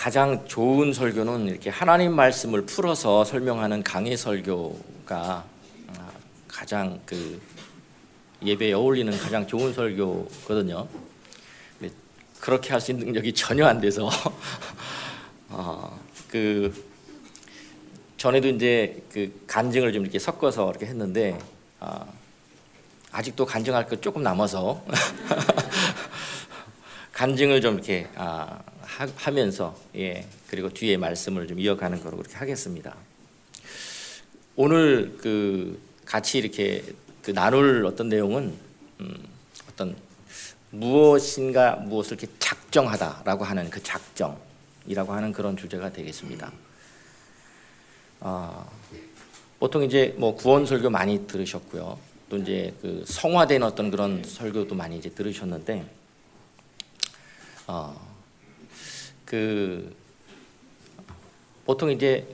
가장 좋은 설교는 이렇게 하나님 말씀을 풀어서 설명하는 강해 설교가 가장 그 예배에 어울리는 가장 좋은 설교거든요. 그렇게 할 수 있는 능력이 전혀 안 돼서 전에도 이제 그 간증을 좀 이렇게 섞어서 이렇게 했는데 아직도 간증할 거 조금 남아서 간증을 좀 이렇게 하면서 그리고 뒤에 말씀을 좀 이어가는 거로 그렇게 하겠습니다. 오늘 그 같이 이렇게 그 나눌 어떤 내용은 어떤 무엇인가 무엇을 이렇게 작정하다라고 하는 그 작정이라고 하는 그런 주제가 되겠습니다. 보통 이제 뭐 구원 설교 많이 들으셨고요. 또 이제 그 성화된 어떤 그런 설교도 많이 이제 들으셨는데, 보통 이제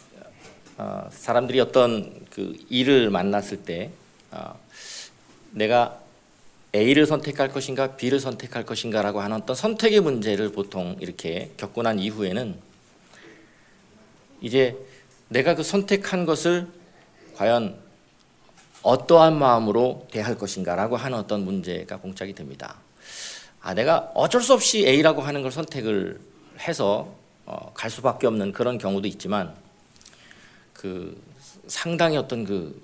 사람들이 어떤 그 일을 만났을 때 내가 A를 선택할 것인가 B를 선택할 것인가라고 하는 어떤 선택의 문제를 보통 이렇게 겪고 난 이후에는 이제 내가 그 선택한 것을 과연 어떠한 마음으로 대할 것인가라고 하는 어떤 문제가 봉착이 됩니다. 내가 어쩔 수 없이 A라고 하는 걸 선택을 해서 갈 수밖에 없는 그런 경우도 있지만 그 상당히 어떤 그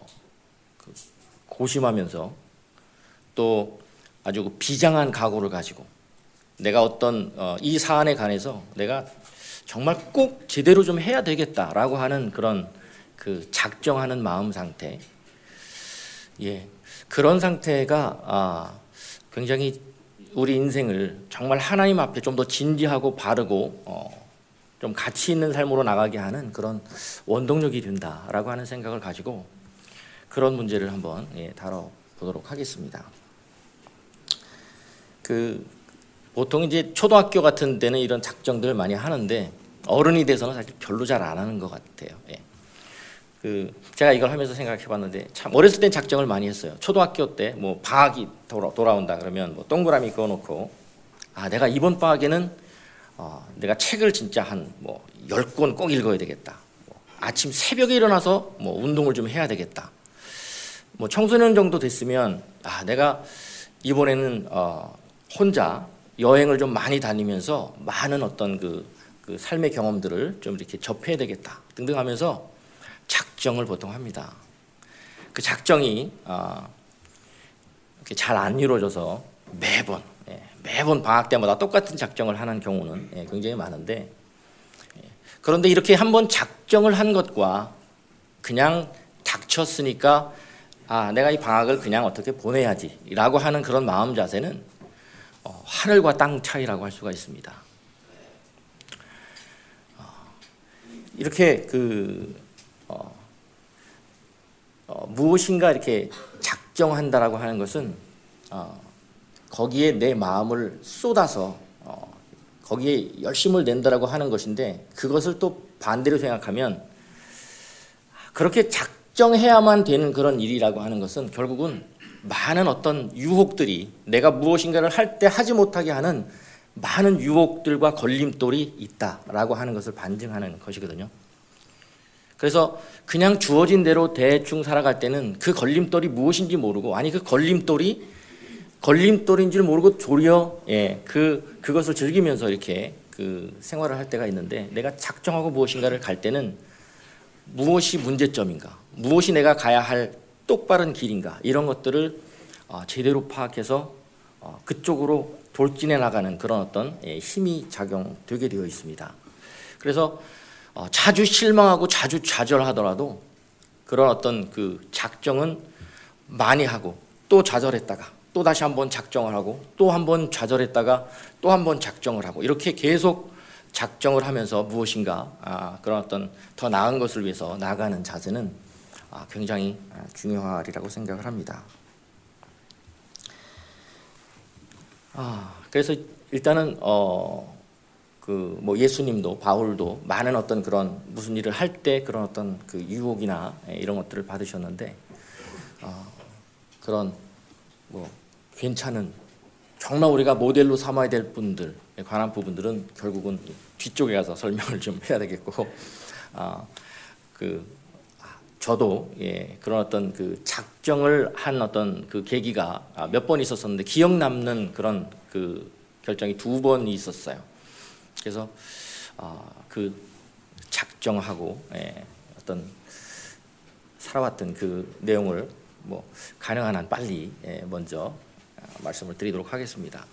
고심하면서 또 아주 비장한 각오를 가지고 내가 어떤 이 사안에 관해서 내가 정말 꼭 제대로 좀 해야 되겠다라고 하는 그런 그 작정하는 마음 상태, 그런 상태가 굉장히 우리 인생을 정말 하나님 앞에 좀 더 진지하고 바르고 좀 가치 있는 삶으로 나가게 하는 그런 원동력이 된다라고 하는 생각을 가지고 그런 문제를 한번 다뤄보도록 하겠습니다. 보통 이제 초등학교 같은 데는 이런 작정들을 많이 하는데 어른이 돼서는 사실 별로 잘 안 하는 것 같아요. 제가 이걸 하면서 생각해봤는데 참 어렸을 땐 작정을 많이 했어요. 초등학교 때 뭐 방학이 돌아온다 그러면 뭐 동그라미 그어놓고 내가 이번 방학에는 내가 책을 진짜 한 뭐 10권 꼭 읽어야 되겠다. 아침 새벽에 일어나서 뭐 운동을 좀 해야 되겠다. 뭐 청소년 정도 됐으면 내가 이번에는 혼자 여행을 좀 많이 다니면서 많은 어떤 그 삶의 경험들을 좀 이렇게 접해야 되겠다 등등 하면서 작정을 보통 합니다. 그 작정이 잘 안 이루어져서 매번 방학 때마다 똑같은 작정을 하는 경우는 굉장히 많은데, 그런데 이렇게 한번 작정을 한 것과 그냥 닥쳤으니까 내가 이 방학을 그냥 어떻게 보내야지 라고 하는 그런 마음 자세는 하늘과 땅 차이라고 할 수가 있습니다. 이렇게 무엇인가 이렇게 작정한다라고 하는 것은 거기에 내 마음을 쏟아서 거기에 열심을 낸다라고 하는 것인데, 그것을 또 반대로 생각하면 그렇게 작정해야만 되는 그런 일이라고 하는 것은 결국은 많은 어떤 유혹들이 내가 무엇인가를 할 때 하지 못하게 하는 많은 유혹들과 걸림돌이 있다라고 하는 것을 반증하는 것이거든요. 그래서 그냥 주어진 대로 대충 살아갈 때는 그 걸림돌이 무엇인지 모르고, 그 걸림돌인 줄 모르고 도리어 그것을 즐기면서 이렇게 그 생활을 할 때가 있는데, 내가 작정하고 무엇인가를 갈 때는 무엇이 문제점인가, 무엇이 내가 가야 할 똑바른 길인가, 이런 것들을 제대로 파악해서 그쪽으로 돌진해 나가는 그런 어떤 힘이 작용되게 되어 있습니다. 그래서 자주 실망하고 자주 좌절하더라도 그런 어떤 그 작정은 많이 하고 또 좌절했다가 또 다시 한번 작정을 하고 또 한번 좌절했다가 또 한번 작정을 하고, 이렇게 계속 작정을 하면서 무엇인가 그런 어떤 더 나은 것을 위해서 나아가는 자세는 굉장히 중요하리라고 생각을 합니다. 그래서 일단은 뭐 예수님도 바울도 많은 어떤 그런 무슨 일을 할 때 그런 어떤 그 유혹이나 이런 것들을 받으셨는데, 그런 뭐 괜찮은 정말 우리가 모델로 삼아야 될 분들, 관한 부분들은 결국은 뒤쪽에 가서 설명을 좀 해야 되겠고, 저도 그런 어떤 그 작정을 한 어떤 그 계기가 몇 번 있었었는데 기억 남는 그런 그 결정이 2번 있었어요. 그래서 그 작정하고 어떤 살아왔던 그 내용을 뭐 가능한 한 빨리 먼저 말씀을 드리도록 하겠습니다.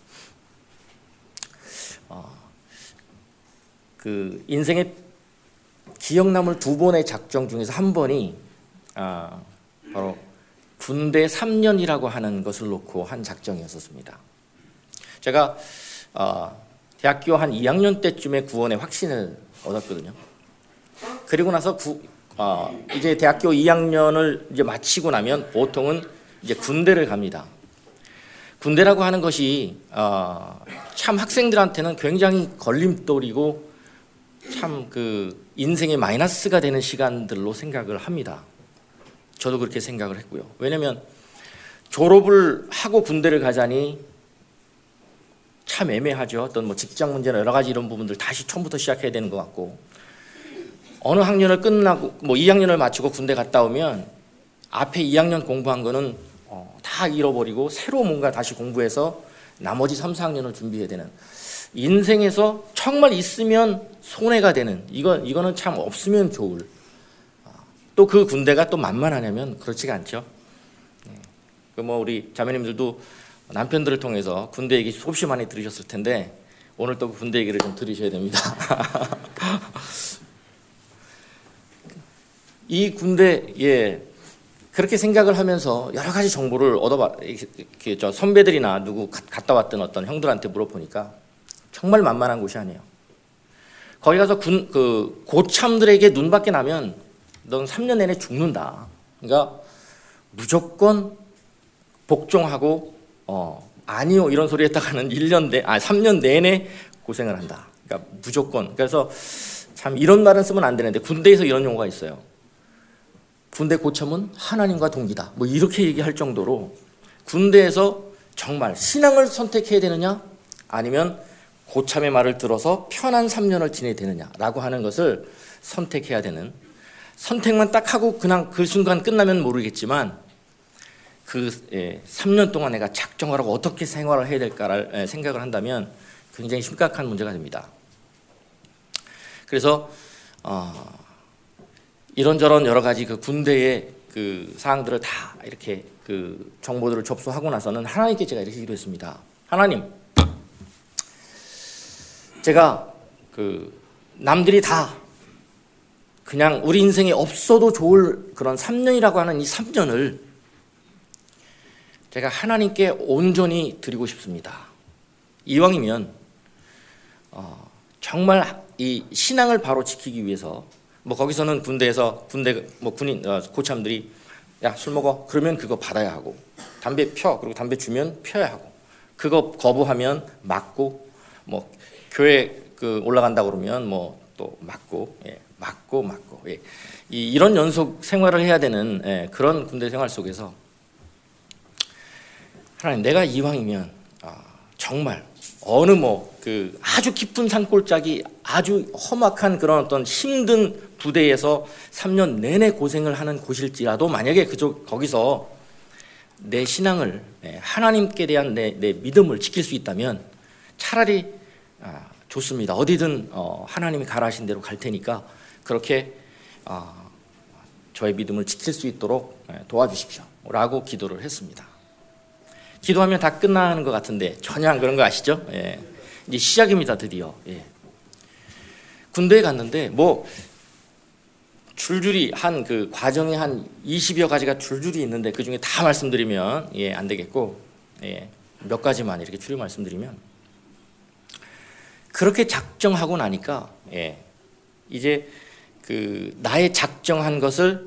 그 인생의 기억 남을 2번의 작정 중에서 한 번이 바로 군대 3년이라고 하는 것을 놓고 한 작정이었었습니다. 제가 대학교 한 2학년 때쯤에 구원의 확신을 얻었거든요. 그리고 나서 이제 대학교 2학년을 이제 마치고 나면 보통은 이제 군대를 갑니다. 군대라고 하는 것이 참 학생들한테는 굉장히 걸림돌이고 참 그 인생의 마이너스가 되는 시간들로 생각을 합니다. 저도 그렇게 생각을 했고요. 왜냐하면 졸업을 하고 군대를 가자니 참 애매하죠. 어떤 뭐 직장 문제나 여러 가지 이런 부분들 다시 처음부터 시작해야 되는 것 같고, 어느 학년을 끝나고 뭐 2학년을 마치고 군대 갔다 오면 앞에 2학년 공부한 거는 다 잃어버리고 새로 뭔가 다시 공부해서 나머지 3, 4학년을 준비해야 되는, 인생에서 정말 있으면 손해가 되는, 이거는 참 없으면 좋을, 또 그 군대가 또 만만하냐면 그렇지가 않죠. 뭐 우리 자매님들도 남편들을 통해서 군대 얘기 수없이 많이 들으셨을 텐데 오늘 또 군대 얘기를 좀 들으셔야 됩니다. 이 군대 그렇게 생각을 하면서 여러 가지 정보를 얻어봐, 저 선배들이나 누구 갔다 왔던 어떤 형들한테 물어보니까 정말 만만한 곳이 아니에요. 거기 가서 그 고참들에게 눈밖에 나면 넌 3년 내내 죽는다. 그러니까 무조건 복종하고 아니요 이런 소리 했다가는 3년 내내 고생을 한다. 그러니까 무조건. 그래서 참 이런 말은 쓰면 안 되는데 군대에서 이런 용어가 있어요. 군대 고참은 하나님과 동기다. 뭐 이렇게 얘기할 정도로 군대에서 정말 신앙을 선택해야 되느냐 아니면 고참의 말을 들어서 편한 3년을 지내야 되느냐라고 하는 것을 선택해야 되는, 선택만 딱 하고 그냥 그 순간 끝나면 모르겠지만 그 3년 동안 내가 작정을 하고 어떻게 생활을 해야 될까를 생각을 한다면 굉장히 심각한 문제가 됩니다. 그래서 이런저런 여러 가지 그 군대의 그 사항들을 다 이렇게 그 정보들을 접수하고 나서는 하나님께 제가 이렇게 기도했습니다. 하나님, 제가 그 남들이 다 그냥 우리 인생에 없어도 좋을 그런 3년이라고 하는 이 3년을 제가 하나님께 온전히 드리고 싶습니다. 이왕이면 정말 이 신앙을 바로 지키기 위해서, 뭐 거기서는 군대에서 뭐 군인 고참들이 야 술 먹어 그러면 그거 받아야 하고, 담배 펴 그리고 담배 주면 펴야 하고, 그거 거부하면 맞고, 뭐 교회 그 올라간다 그러면 뭐 또 맞고, 이런 연속 생활을 해야 되는 그런 군대 생활 속에서 하나님, 내가 이왕이면 정말 어느 그 아주 깊은 산골짜기 아주 험악한 그런 어떤 힘든 부대에서 3년 내내 고생을 하는 곳일지라도 만약에 거기서 내 신앙을, 하나님께 대한 내 믿음을 지킬 수 있다면 차라리 좋습니다. 어디든 하나님이 가라 하신 대로 갈 테니까 그렇게 저의 믿음을 지킬 수 있도록 도와주십시오 라고 기도를 했습니다. 기도하면 다 끝나는 것 같은데 전혀 안 그런 거 아시죠? 이제 시작입니다. 드디어. 군대에 갔는데 뭐 줄줄이 한 그 과정이 한 20여 가지가 줄줄이 있는데 그 중에 다 말씀드리면 안 되겠고, 몇 가지만 이렇게 추려 말씀드리면, 그렇게 작정하고 나니까 이제 그 나의 작정한 것을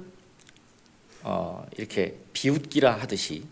이렇게 비웃기라 하듯이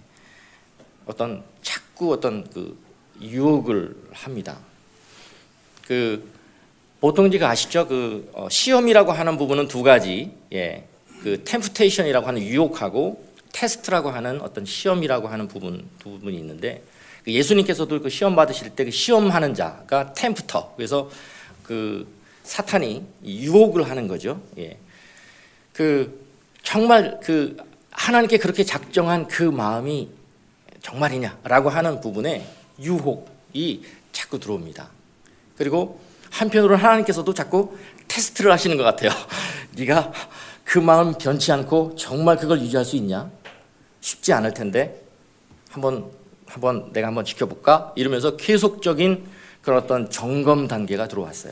자꾸 어떤 그 유혹을 합니다. 그 보통 제가 아시죠? 그 시험이라고 하는 부분은 두 가지, 그 템프테이션이라고 하는 유혹하고 테스트라고 하는 어떤 시험이라고 하는 두 부분이 있는데, 예수님께서도 그 시험 받으실 때 그 시험하는 자가 템프터, 그래서 그 사탄이 유혹을 하는 거죠. 예. 그 정말 그 하나님께 그렇게 작정한 그 마음이 정말이냐라고 하는 부분에 유혹이 자꾸 들어옵니다. 그리고 한편으로는 하나님께서도 자꾸 테스트를 하시는 것 같아요. 네가 그 마음 변치 않고 정말 그걸 유지할 수 있냐? 쉽지 않을 텐데 내가 한번 지켜볼까? 이러면서 계속적인 그런 어떤 점검 단계가 들어왔어요.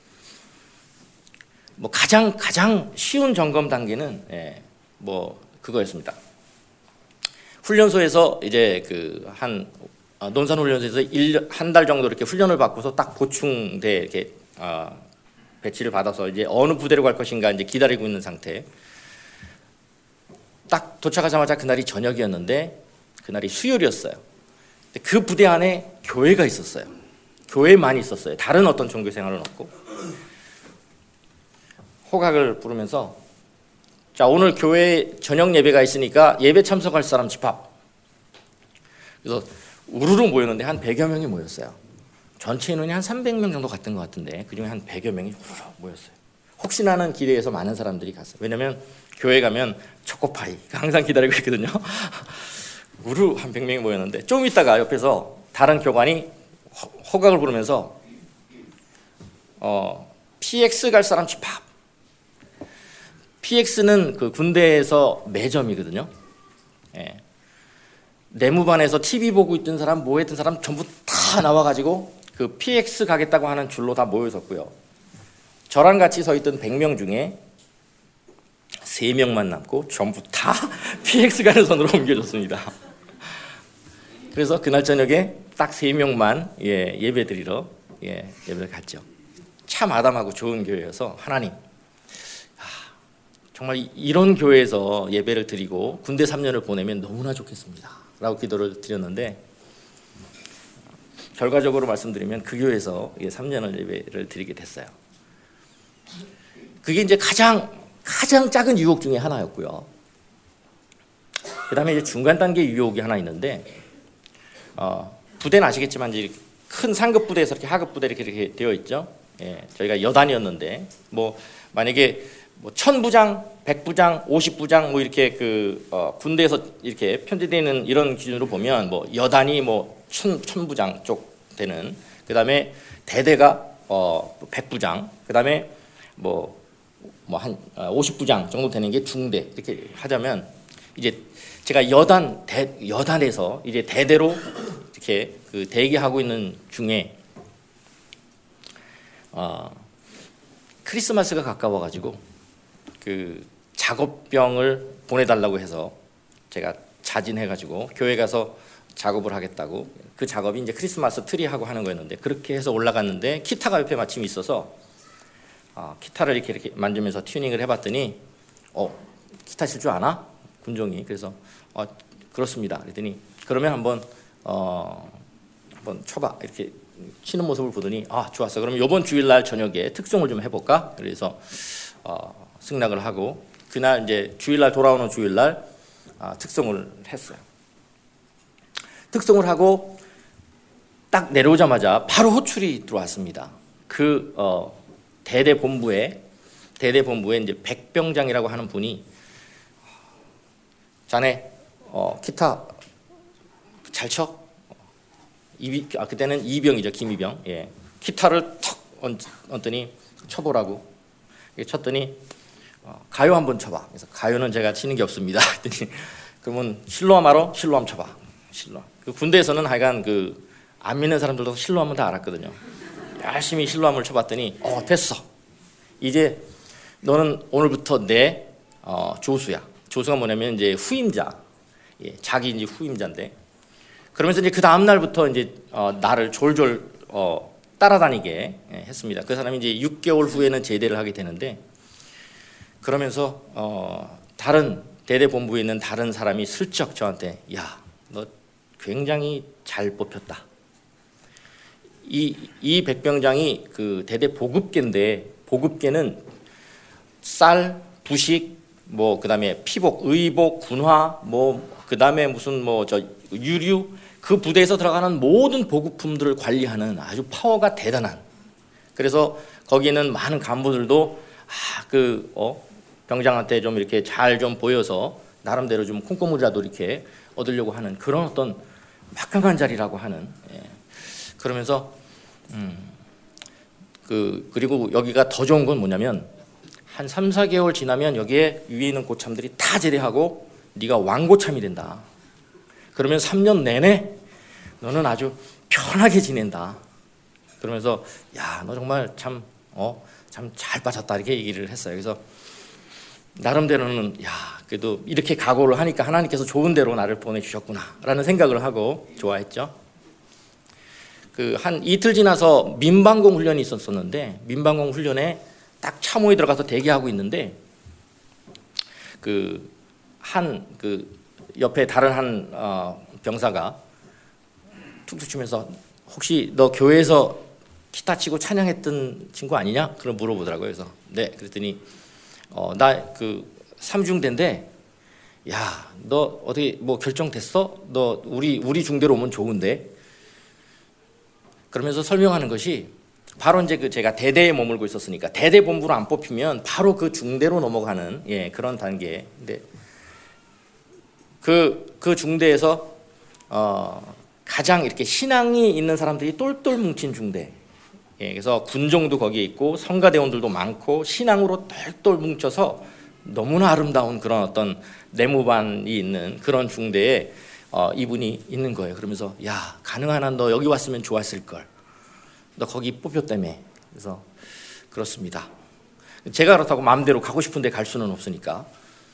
뭐 가장 쉬운 점검 단계는 그거였습니다. 훈련소에서 이제 논산 훈련소에서 한 달 정도 이렇게 훈련을 받고서 딱 보충대 이렇게 배치를 받아서 이제 어느 부대로 갈 것인가 이제 기다리고 있는 상태. 딱 도착하자마자 그날이 저녁이었는데 그날이 수요일이었어요. 그 부대 안에 교회가 있었어요. 교회만 있었어요. 다른 어떤 종교 생활은 없고. 호각을 부르면서 자, 오늘 교회 저녁 예배가 있으니까 예배 참석할 사람 집합. 그래서 우르르 모였는데 한 100여 명이 모였어요. 전체 인원이 한 300명 정도 갔던 것 같은데 그중에 한 100여 명이 우르르 모였어요. 혹시나 하는 기대에서 많은 사람들이 갔어요. 왜냐하면 교회 가면 초코파이가 항상 기다리고 있거든요. 우르르 한 100명이 모였는데 좀 있다가 옆에서 다른 교관이 호각을 부르면서 PX 갈 사람 집합. PX는 그 군대에서 매점이거든요. 예. 내무반에서 TV 보고 있던 사람, 뭐 했던 사람 전부 다 나와가지고 그 PX 가겠다고 하는 줄로 다 모여 있었고요. 저랑 같이 서 있던 100명 중에 3명만 남고 전부 다 PX 가는 선으로 옮겨졌습니다. 그래서 그날 저녁에 딱 3명만 예배 드리러 예배를 갔죠. 참 아담하고 좋은 교회여서 하나님, 정말 이런 교회에서 예배를 드리고 군대 3년을 보내면 너무나 좋겠습니다 라고 기도를 드렸는데, 결과적으로 말씀드리면 그 교회에서 3년을 예배를 드리게 됐어요. 그게 이제 가장 작은 유혹 중에 하나였고요. 그 다음에 이제 중간 단계 유혹이 하나 있는데, 부대는 아시겠지만 이제 큰 상급 부대에서 이렇게 하급 부대 이렇게 되어 있죠. 예, 저희가 여단이었는데 만약에 1000부장, 100부장, 50부장 이렇게 군대에서 이렇게 편제되는 이런 기준으로 보면 여단이 1000부장 쪽 되는, 그다음에 대대가 100부장, 그다음에 한 50부장 정도 되는 게 중대, 이렇게 하자면 이제 제가 여단에서 이제 대대로 이렇게 대기하고 있는 중에 크리스마스가 가까워가지고 작업병을 보내달라고 해서 제가 자진해가지고 교회 가서 작업을 하겠다고, 그 작업이 이제 크리스마스 트리하고 하는 거였는데, 그렇게 해서 올라갔는데 기타가 옆에 마침 있어서 기타를 이렇게 만지면서 튜닝을 해봤더니 기타 칠 줄 아나? 군종이. 그래서 그렇습니다. 그랬더니 그러면 한번 쳐봐, 이렇게 치는 모습을 보더니 좋았어, 그러면 이번 주일날 저녁에 특송을 좀 해볼까? 그래서 승낙을 하고 그날 이제 주일날, 돌아오는 주일날 특송을 했어요. 특송을 하고 딱 내려오자마자 바로 호출이 들어왔습니다. 대대 본부에 이제 백병장이라고 하는 분이, 자네 기타 잘 쳐? 그때는 이병이죠, 김이병. 예. 기타를 턱 얹더니 쳐보라고. 쳤더니 가요 한번 쳐봐. 그래서 가요는 제가 치는 게 없습니다. 그러면 실로암 알아? 실로암 쳐봐. 실로암. 군대에서는 하여간 안 믿는 사람들도 실로암은 다 알았거든요. 열심히 실로암을 쳐봤더니 됐어. 이제 너는 오늘부터 내 조수야. 조수가 뭐냐면 이제 후임자. 예, 자기 이제 후임자인데. 그러면서 이제 그 다음 날부터 이제 나를 졸졸 따라다니게 했습니다. 그 사람이 이제 6개월 후에는 제대를 하게 되는데, 그러면서 다른 대대 본부에 있는 다른 사람이 슬쩍 저한테, 야, 너 굉장히 잘 뽑혔다. 이 백병장이 대대 보급계인데, 보급계는 쌀, 부식, 그다음에 피복, 의복, 군화, 그다음에 무슨 유류, 그 부대에서 들어가는 모든 보급품들을 관리하는 아주 파워가 대단한. 그래서 거기는 많은 간부들도 병장한테 좀 이렇게 잘 좀 보여서 나름대로 좀 콩고물이라도 이렇게 얻으려고 하는 그런 어떤 막강한 자리라고 하는. 그러면서 그리고 여기가 더 좋은 건 뭐냐면 한 3, 4개월 지나면 여기에 위에 있는 고참들이 다 제대하고 네가 왕고참이 된다. 그러면 3년 내내 너는 아주 편하게 지낸다. 그러면서 야, 너 정말 참 잘 빠졌다 이렇게 얘기를 했어요. 그래서 나름대로는 야, 그래도 이렇게 각오를 하니까 하나님께서 좋은 대로 나를 보내주셨구나라는 생각을 하고 좋아했죠. 한 이틀 지나서 민방공 훈련이 있었었는데 민방공 훈련에 딱 참호에 들어가서 대기하고 있는데 옆에 다른 한 병사가 툭툭 치면서 혹시 너 교회에서 기타 치고 찬양했던 친구 아니냐? 그걸 물어보더라고요. 그래서 네. 그랬더니 나 3중대인데 야, 너 어떻게 뭐 결정됐어? 너 우리 중대로 오면 좋은데. 그러면서 설명하는 것이 바로 이제 제가 대대에 머물고 있었으니까 대대 본부로 안 뽑히면 바로 그 중대로 넘어가는 그런 단계. 근데 그 중대에서 가장 이렇게 신앙이 있는 사람들이 똘똘 뭉친 중대. 그래서 군종도 거기에 있고 성가대원들도 많고 신앙으로 똘똘 뭉쳐서 너무나 아름다운 그런 어떤 내무반이 있는 그런 중대에 이분이 있는 거예요. 그러면서 야, 가능한 한 너 여기 왔으면 좋았을 걸. 너 거기 뽑혔다며. 그래서 그렇습니다. 제가 그렇다고 마음대로 가고 싶은데 갈 수는 없으니까.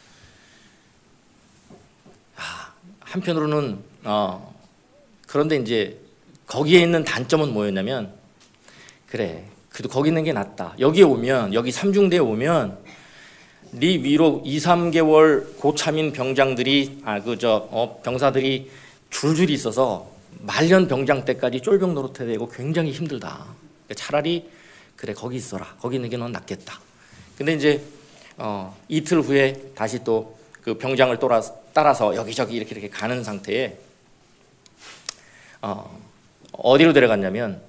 한편으로는 그런데 이제 거기에 있는 단점은 뭐였냐면 그래, 그래도 거기 있는 게 낫다. 여기 3중대에 오면 네 위로 2, 3개월 고참인 병장들이 병사들이 줄줄이 있어서 말년 병장 때까지 쫄병 노릇해야 되고 굉장히 힘들다. 그러니까 차라리 그래 거기 있어라. 거기 있는 게 넌 낫겠다. 근데 이제 이틀 후에 다시 또 그 병장을 따라서 여기저기 이렇게 가는 상태에 어디로 데려갔냐면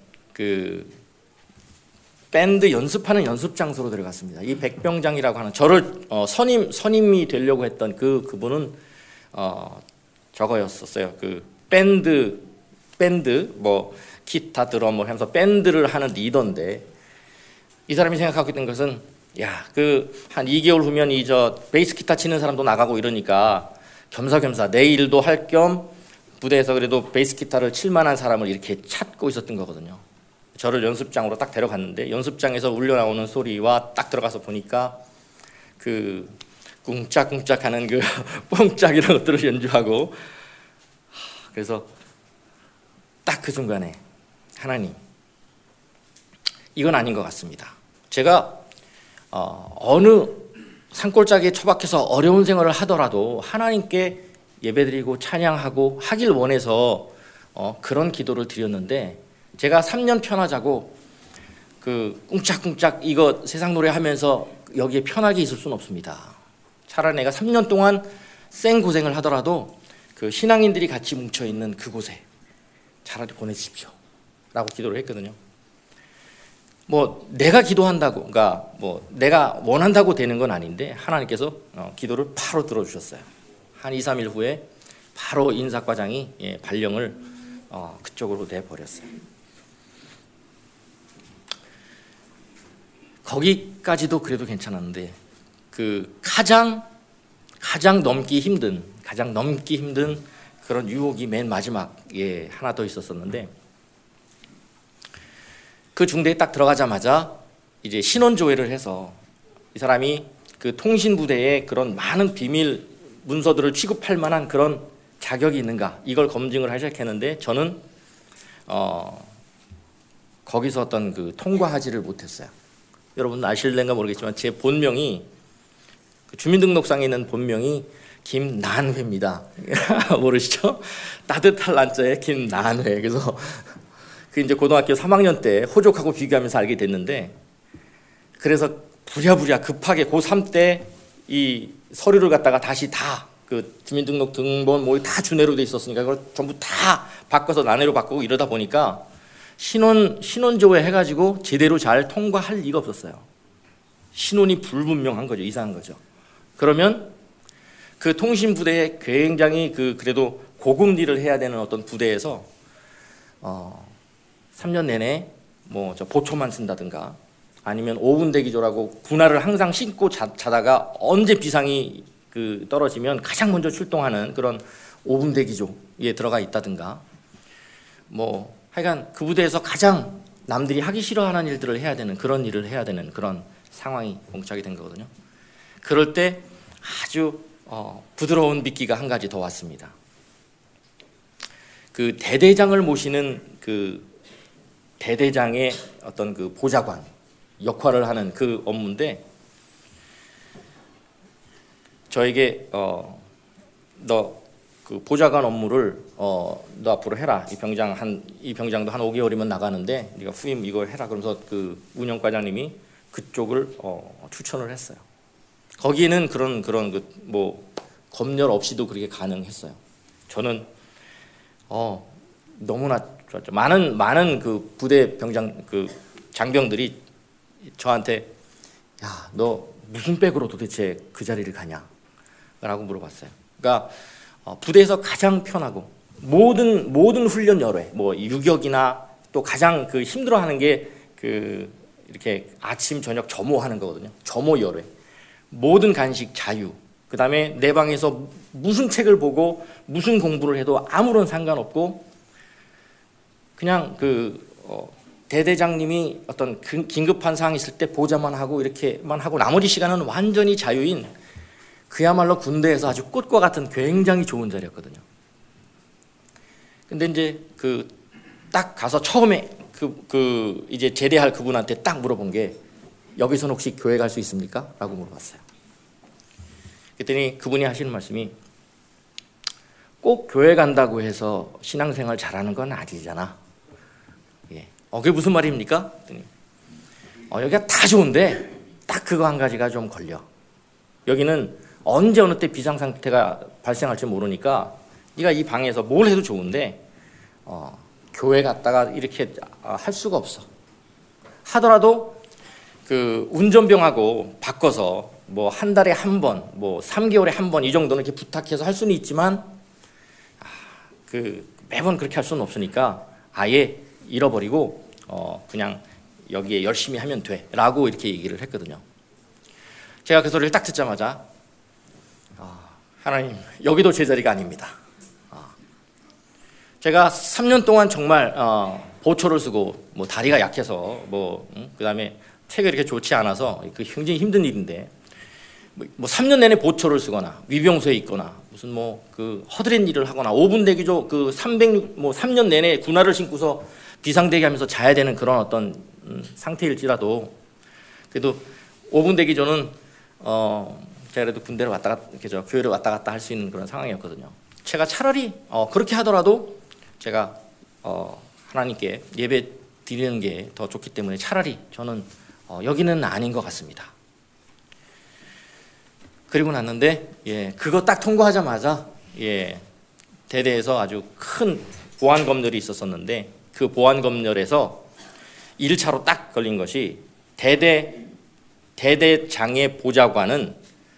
밴드 연습하는 연습 장소로 들어갔습니다. 이 백병장이라고 하는 저를 선임이 되려고 했던 그분은 저거였었어요. 밴드 뭐 기타 드럼 뭐 하면서 밴드를 하는 리더인데 이 사람이 생각하고 있던 것은 야, 한 2개월 후면 베이스 기타 치는 사람도 나가고 이러니까 겸사겸사 내 일도 할 겸 부대에서 그래도 베이스 기타를 칠 만한 사람을 이렇게 찾고 있었던 거거든요. 저를 연습장으로 딱 데려갔는데 연습장에서 울려 나오는 소리와 딱 들어가서 보니까 꿍짝꿍짝하는 뽕짝이라는 것들을 연주하고 그래서 딱 그 순간에 하나님 이건 아닌 것 같습니다. 제가 어느 산골짜기에 처박혀서 어려운 생활을 하더라도 하나님께 예배드리고 찬양하고 하길 원해서 그런 기도를 드렸는데 제가 3년 편하자고 꿍짝꿍짝 이거 세상 노래 하면서 여기에 편하게 있을 수는 없습니다. 차라리 내가 3년 동안 생고생을 하더라도 신앙인들이 같이 뭉쳐있는 그곳에 차라리 보내주십시오 라고 기도를 했거든요. 뭐 내가 기도한다고 그러니까 뭐 내가 원한다고 되는 건 아닌데 하나님께서 기도를 바로 들어주셨어요. 한 2, 3일 후에 바로 인사과장이 발령을 그쪽으로 내버렸어요. 거기까지도 그래도 괜찮았는데 가장 넘기 힘든 그런 유혹이 맨 마지막에 하나 더 있었었는데 그 중대에 딱 들어가자마자 이제 신원조회를 해서 이 사람이 통신부대에 그런 많은 비밀 문서들을 취급할 만한 그런 자격이 있는가 이걸 검증을 하기 시작했는데 저는 거기서 어떤 통과하지를 못했어요. 여러분 아실는가 모르겠지만 제 본명이 주민등록상에 있는 본명이 김난회입니다. 모르시죠? 따뜻할 난자에 김난회. 그래서 이제 고등학교 3학년 때 호족하고 비교하면서 알게 됐는데 그래서 부랴부랴 급하게 고3 때 이 서류를 갖다가 다시 다 그 주민등록 등본 뭐 다 준회로 돼 있었으니까 그걸 전부 다 바꿔서 난해로 바꾸고 이러다 보니까 신원조회 해가지고 제대로 잘 통과할 리가 없었어요. 신원이 불분명한 거죠. 이상한 거죠. 그러면 그 통신부대에 굉장히 그래도 고급 일을 해야 되는 어떤 부대에서 3년 내내 뭐 저 보초만 쓴다든가 아니면 5분 대기조라고 군화를 항상 신고 자다가 언제 비상이 떨어지면 가장 먼저 출동하는 그런 5분 대기조에 들어가 있다든가 뭐 하여간 그 부대에서 가장 남들이 하기 싫어하는 일들을 해야 되는 그런 일을 해야 되는 그런 상황이 봉착이 된 거거든요. 그럴 때 아주 부드러운 미끼가 한 가지 더 왔습니다. 그 대대장을 모시는 그 대대장의 어떤 그 보좌관 역할을 하는 그 업무인데 저에게 너 그 보좌관 업무를 너 앞으로 해라. 이 병장도 한 5개월이면 나가는데 네가 후임 이거 해라. 그러면서 그 운영과장님이 그쪽을 추천을 했어요. 거기에는 그런 뭐 검열 없이도 그렇게 가능했어요. 저는 너무나 좋았죠. 많은 그 부대 병장 그 장병들이 저한테 야, 너 무슨 백으로 도대체 그 자리를 가냐라고 물어봤어요. 그러니까 부대에서 가장 편하고 모든 훈련 열회, 뭐 유격이나 또 가장 그 힘들어하는 게 그 이렇게 아침 저녁 점호하는 거거든요. 점호 열회, 모든 간식 자유. 그다음에 내 방에서 무슨 책을 보고 무슨 공부를 해도 아무런 상관없고 그냥 대대장님이 어떤 긴급한 사항이 있을 때 보좌만 하고 이렇게만 하고 나머지 시간은 완전히 자유인 그야말로 군대에서 아주 꽃과 같은 굉장히 좋은 자리였거든요. 근데 이제 딱 가서 처음에 이제 제대할 그분한테 딱 물어본 게 여기서는 혹시 교회 갈 수 있습니까? 라고 물어봤어요. 그랬더니 그분이 하시는 말씀이 꼭 교회 간다고 해서 신앙생활 잘하는 건 아니잖아. 그게 무슨 말입니까? 여기가 다 좋은데 딱 그거 한 가지가 좀 걸려. 여기는 언제 어느 때 비상상태가 발생할지 모르니까 네가 이 방에서 뭘 해도 좋은데 교회 갔다가 이렇게 할 수가 없어. 하더라도 그 운전병하고 바꿔서 뭐 한 달에 한 번, 뭐 3개월에 한 번 이 정도는 이렇게 부탁해서 할 수는 있지만 매번 그렇게 할 수는 없으니까 아예 잃어버리고 그냥 여기에 열심히 하면 돼라고 이렇게 얘기를 했거든요. 제가 그 소리를 딱 듣자마자 하나님 여기도 제 자리가 아닙니다. 제가 3년 동안 정말 보초를 쓰고 뭐 다리가 약해서 그다음에 체격이 이렇게 좋지 않아서 굉장히 힘든 일인데 뭐 3년 내내 보초를 쓰거나 위병소에 있거나 무슨 허드렛 일을 하거나 5분 대기조 3년 내내 군화를 신고서 비상대기하면서 자야 되는 그런 어떤 상태일지라도 그래도 5분 대기조는 제가 그래도 군대를 왔다 갔다 교회를 왔다 갔다 할 수 있는 그런 상황이었거든요. 제가 차라리 그렇게 하더라도 제가 하나님께 예배 드리는 게 더 좋기 때문에 차라리 저는 여기는 아닌 것 같습니다. 그리고 났는데 그거 딱 통과하자마자 대대에서 아주 큰 보안 검열이 있었었는데 그 보안 검열에서 1차로 딱 걸린 것이 대대장의 보좌관은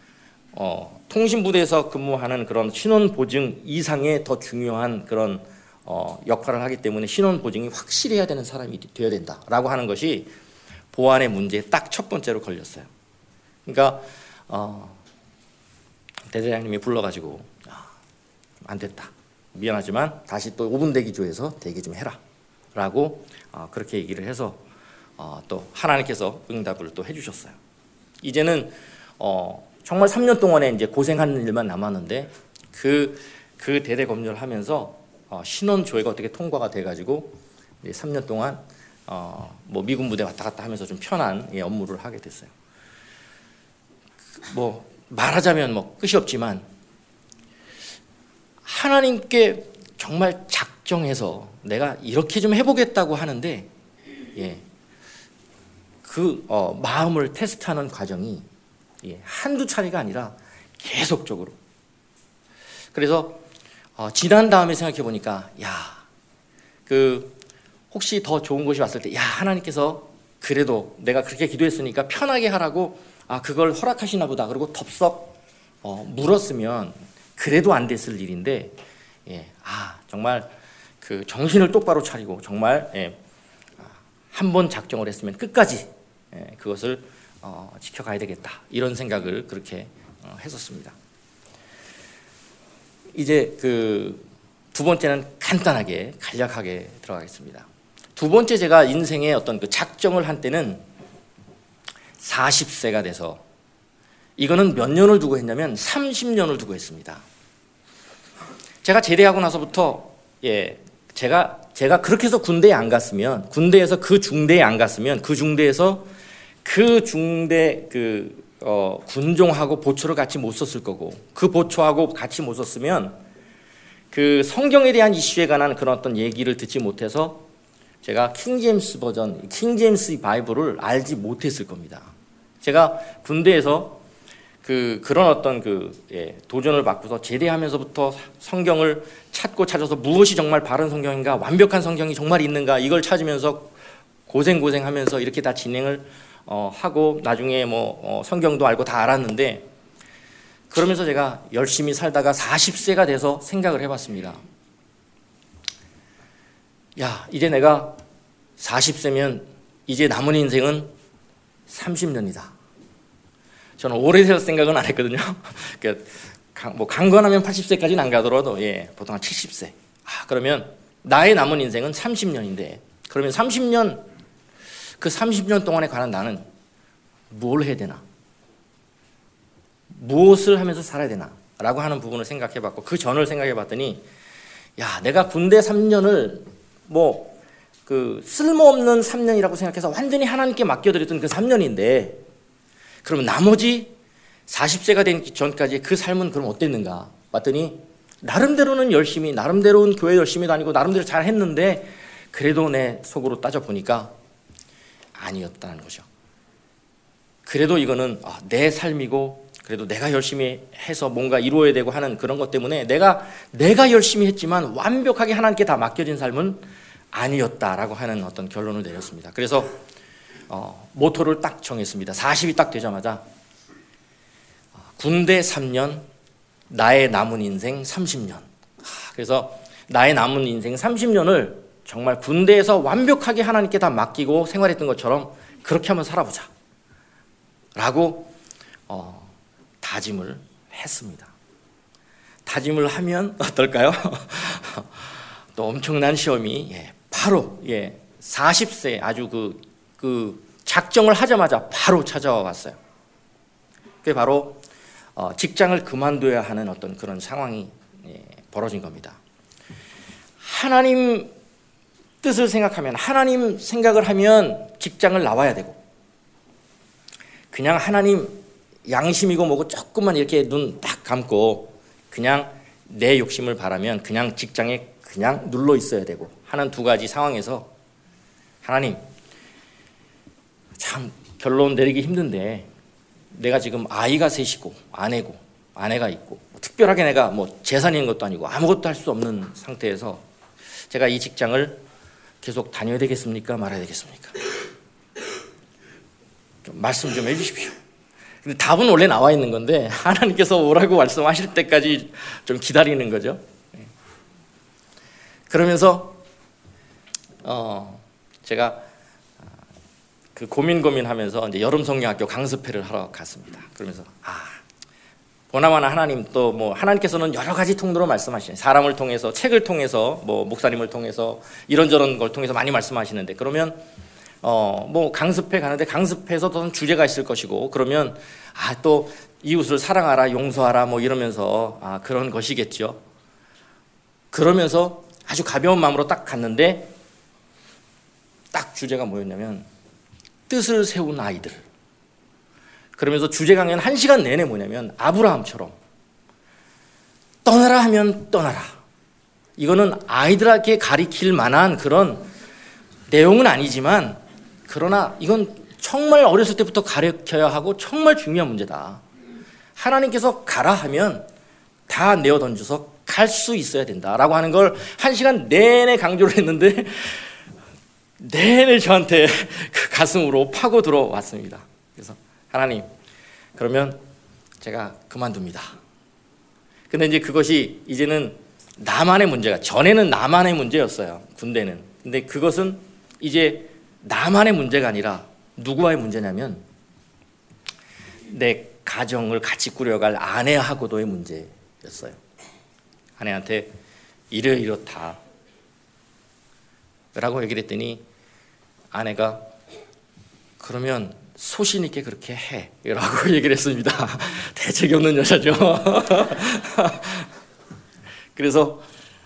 통신부대에서 근무하는 그런 신원 보증 이상의 더 중요한 그런 역할을 하기 때문에 신원 보증이 확실해야 되는 사람이 되어야 된다라고 하는 것이 보안의 문제에 딱 첫 번째로 걸렸어요. 그러니까 대대장님이 불러가지고 안 됐다. 미안하지만 다시 또 5분 대기조에서 대기 좀 해라. 라고 그렇게 얘기를 해서 또 하나님께서 응답을 또 해주셨어요. 이제는 정말 3년 동안에 이제 고생하는 일만 남았는데 그 대대 검열을 하면서 신원 조회가 어떻게 통과가 돼가지고 3년 동안 뭐 미군 부대 왔다 갔다 하면서 좀 편한 업무를 하게 됐어요. 뭐 말하자면 뭐 끝이 없지만 하나님께 정말 작정해서 내가 이렇게 좀 해보겠다고 하는데 마음을 테스트하는 과정이 한두 차례가 아니라 계속적으로 그래서 지난 다음에 생각해 보니까 혹시 더 좋은 것이 왔을 때 하나님께서 그래도 내가 그렇게 기도했으니까 편하게 하라고 그걸 허락하시나 보다. 그리고 덥석 물었으면 그래도 안 됐을 일인데 정말 그 정신을 똑바로 차리고 정말 한 번 작정을 했으면 끝까지 그것을 지켜가야 되겠다. 이런 생각을 그렇게 했었습니다. 이제 그 두 번째는 간단하게 간략하게 들어가겠습니다. 두 번째 제가 인생의 어떤 그 작정을 한 때는 40세가 돼서, 이거는 몇 년을 두고 했냐면 30년을 두고 했습니다. 제가 제대하고 나서부터 제가 그렇게 해서 군대에 안 갔으면, 군대에서 그 중대에 안 갔으면, 그 중대에서 그 중대 군종하고 보초를 같이 못 썼을 거고, 그 보초하고 같이 못 썼으면 그 성경에 대한 이슈에 관한 그런 어떤 얘기를 듣지 못해서 제가 킹제임스 버전, 킹제임스 바이블을 알지 못했을 겁니다. 제가 군대에서 그런 어떤 도전을 받고서 제대하면서부터 성경을 찾아서 무엇이 정말 바른 성경인가, 완벽한 성경이 정말 있는가, 이걸 찾으면서 고생하면서 이렇게 다 진행을 하고 나중에 성경도 알고 다 알았는데, 그러면서 제가 열심히 살다가 40세가 돼서 생각을 해봤습니다. 이제 내가 40세면 이제 남은 인생은 30년이다. 저는 오래될 생각은 안 했거든요. 강건하면 80세까지는 안 가더라도 보통 한 70세. 그러면 나의 남은 인생은 30년인데, 그러면 30년, 그 30년 동안에 관한 나는 뭘 해야 되나? 무엇을 하면서 살아야 되나? 라고 하는 부분을 생각해봤고, 그 전을 생각해봤더니 내가 군대 3년을 쓸모없는 3년이라고 생각해서 완전히 하나님께 맡겨드렸던 그 3년인데, 그러면 나머지 40세가 되기 전까지 그 삶은 그럼 어땠는가 봤더니, 나름대로는 열심히, 나름대로는 교회 열심히 다니고 나름대로 잘 했는데, 그래도 내 속으로 따져보니까 아니었다는 거죠. 그래도 이거는 내 삶이고, 그래도 내가 열심히 해서 뭔가 이루어야 되고 하는 그런 것 때문에 내가 열심히 했지만 완벽하게 하나님께 다 맡겨진 삶은 아니었다라고 하는 어떤 결론을 내렸습니다. 그래서 모토를 딱 정했습니다. 40이 딱 되자마자 군대 3년, 나의 남은 인생 30년. 그래서 나의 남은 인생 30년을 정말 군대에서 완벽하게 하나님께 다 맡기고 생활했던 것처럼 그렇게 한번 살아보자 라고 다짐을 했습니다. 다짐을 하면 어떨까요? 또 엄청난 시험이 바로 40세 아주 그 작정을 하자마자 바로 찾아와 왔어요. 그게 바로 직장을 그만둬야 하는 어떤 그런 상황이 벌어진 겁니다. 하나님 뜻을 생각하면, 하나님 생각을 하면 직장을 나와야 되고, 그냥 하나님 양심이고 뭐고 조금만 이렇게 눈 딱 감고 그냥 내 욕심을 바라면 그냥 직장에 그냥 눌러 있어야 되고 하는 두 가지 상황에서, 하나님 참 결론 내리기 힘든데 내가 지금 아이가 셋이고 아내가 있고 특별하게 내가 재산이 있는 것도 아니고 아무것도 할 수 없는 상태에서 제가 이 직장을 계속 다녀야 되겠습니까? 말아야 되겠습니까? 좀 말씀 좀 해주십시오. 근데 답은 원래 나와 있는 건데 하나님께서 오라고 말씀하실 때까지 좀 기다리는 거죠. 그러면서 제가 그 고민하면서 이제 여름 성경학교 강습회를 하러 갔습니다. 그러면서 보나마나 하나님 또 하나님께서는 여러 가지 통로로 말씀하시네. 사람을 통해서, 책을 통해서, 목사님을 통해서, 이런저런 걸 통해서 많이 말씀하시는데, 그러면 강습회 가는데 강습회에서 어떤 주제가 있을 것이고, 그러면 또 이웃을 사랑하라, 용서하라 이러면서 그런 것이겠죠. 그러면서 아주 가벼운 마음으로 딱 갔는데 딱 주제가 뭐였냐면 뜻을 세운 아이들. 그러면서 주제 강연 1시간 내내 뭐냐면 아브라함처럼 떠나라 하면 떠나라. 이거는 아이들에게 가리킬 만한 그런 내용은 아니지만, 그러나 이건 정말 어렸을 때부터 가르쳐야 하고 정말 중요한 문제다. 하나님께서 가라 하면 다 내어 던져서 갈 수 있어야 된다라고 하는 걸 1시간 내내 강조를 했는데 내내 저한테 그 가슴으로 파고 들어왔습니다. 그래서 하나님, 그러면 제가 그만둡니다. 근데 이제 그것이 이제는 나만의 문제가, 전에는 나만의 문제였어요, 군대는. 근데 그것은 이제 나만의 문제가 아니라 누구와의 문제냐면 내 가정을 같이 꾸려갈 아내하고도의 문제였어요. 아내한테 이렇다 라고 얘기를 했더니 아내가 그러면 소신 있게 그렇게 해 라고 얘기를 했습니다. 대책이 없는 여자죠. 그래서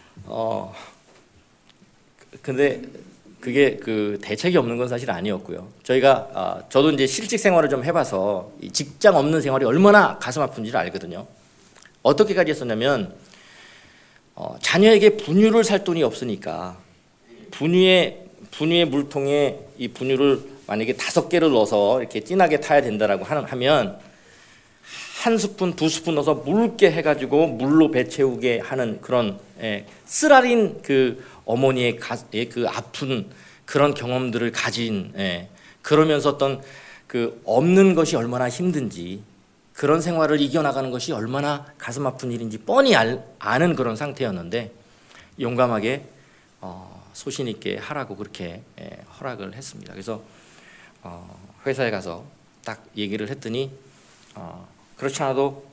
근데 그게 그 대책이 없는 건 사실 아니었고요. 저도 이제 실직 생활을 좀 해봐서 이 직장 없는 생활이 얼마나 가슴 아픈지를 알거든요. 어떻게까지 했었냐면 자녀에게 분유를 살 돈이 없으니까 분유의 물통에 이 분유를 만약에 5개를 넣어서 이렇게 진하게 타야 된다라고 하면 1스푼, 2스푼 넣어서 묽게 해가지고 물로 배 채우게 하는 그런 쓰라린 그 어머니의 그 아픈 그런 경험들을 가진, 그러면서 어떤 그 없는 것이 얼마나 힘든지, 그런 생활을 이겨나가는 것이 얼마나 가슴 아픈 일인지 뻔히 아는 그런 상태였는데 용감하게 소신 있게 하라고 그렇게 허락을 했습니다. 그래서 회사에 가서 딱 얘기를 했더니 그렇지 않아도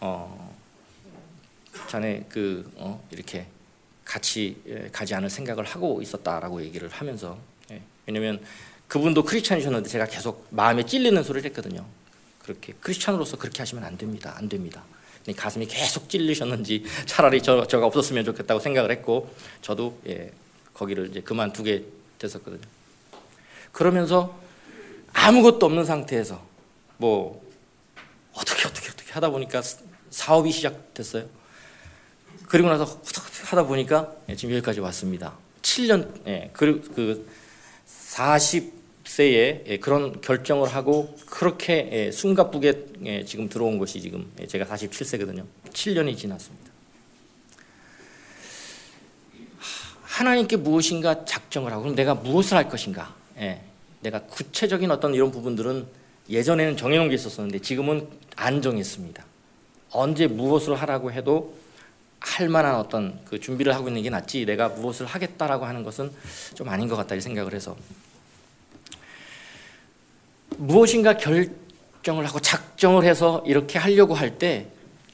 자네 이렇게 같이 가지 않을 생각을 하고 있었다라고 얘기를 하면서, 왜냐면 그분도 크리스찬이셨는데 제가 계속 마음에 찔리는 소리를 했거든요. 그렇게 크리스찬으로서 그렇게 하시면 안 됩니다. 가슴이 계속 찔리셨는지 차라리 저가 없었으면 좋겠다고 생각을 했고, 저도 거기를 이제 그만두게 됐었거든요. 그러면서 아무것도 없는 상태에서 뭐 어떻게 하다 보니까 사업이 시작됐어요. 그리고 나서 하다 보니까 지금 여기까지 왔습니다. 7년, 그 40세에 그런 결정을 하고 그렇게 숨가쁘게 지금 들어온 것이 지금 제가 47세거든요. 7년이 지났습니다. 하나님께 무엇인가 작정을 하고 그럼 내가 무엇을 할 것인가? 내가 구체적인 어떤 이런 부분들은 예전에는 정해놓은 게 있었었는데 지금은 안 정했습니다. 언제 무엇을 하라고 해도 할 만한 어떤 그 준비를 하고 있는 게 낫지 내가 무엇을 하겠다라고 하는 것은 좀 아닌 것 같다 이 생각을 해서 무엇인가 결정을 하고 작정을 해서 이렇게 하려고 할 때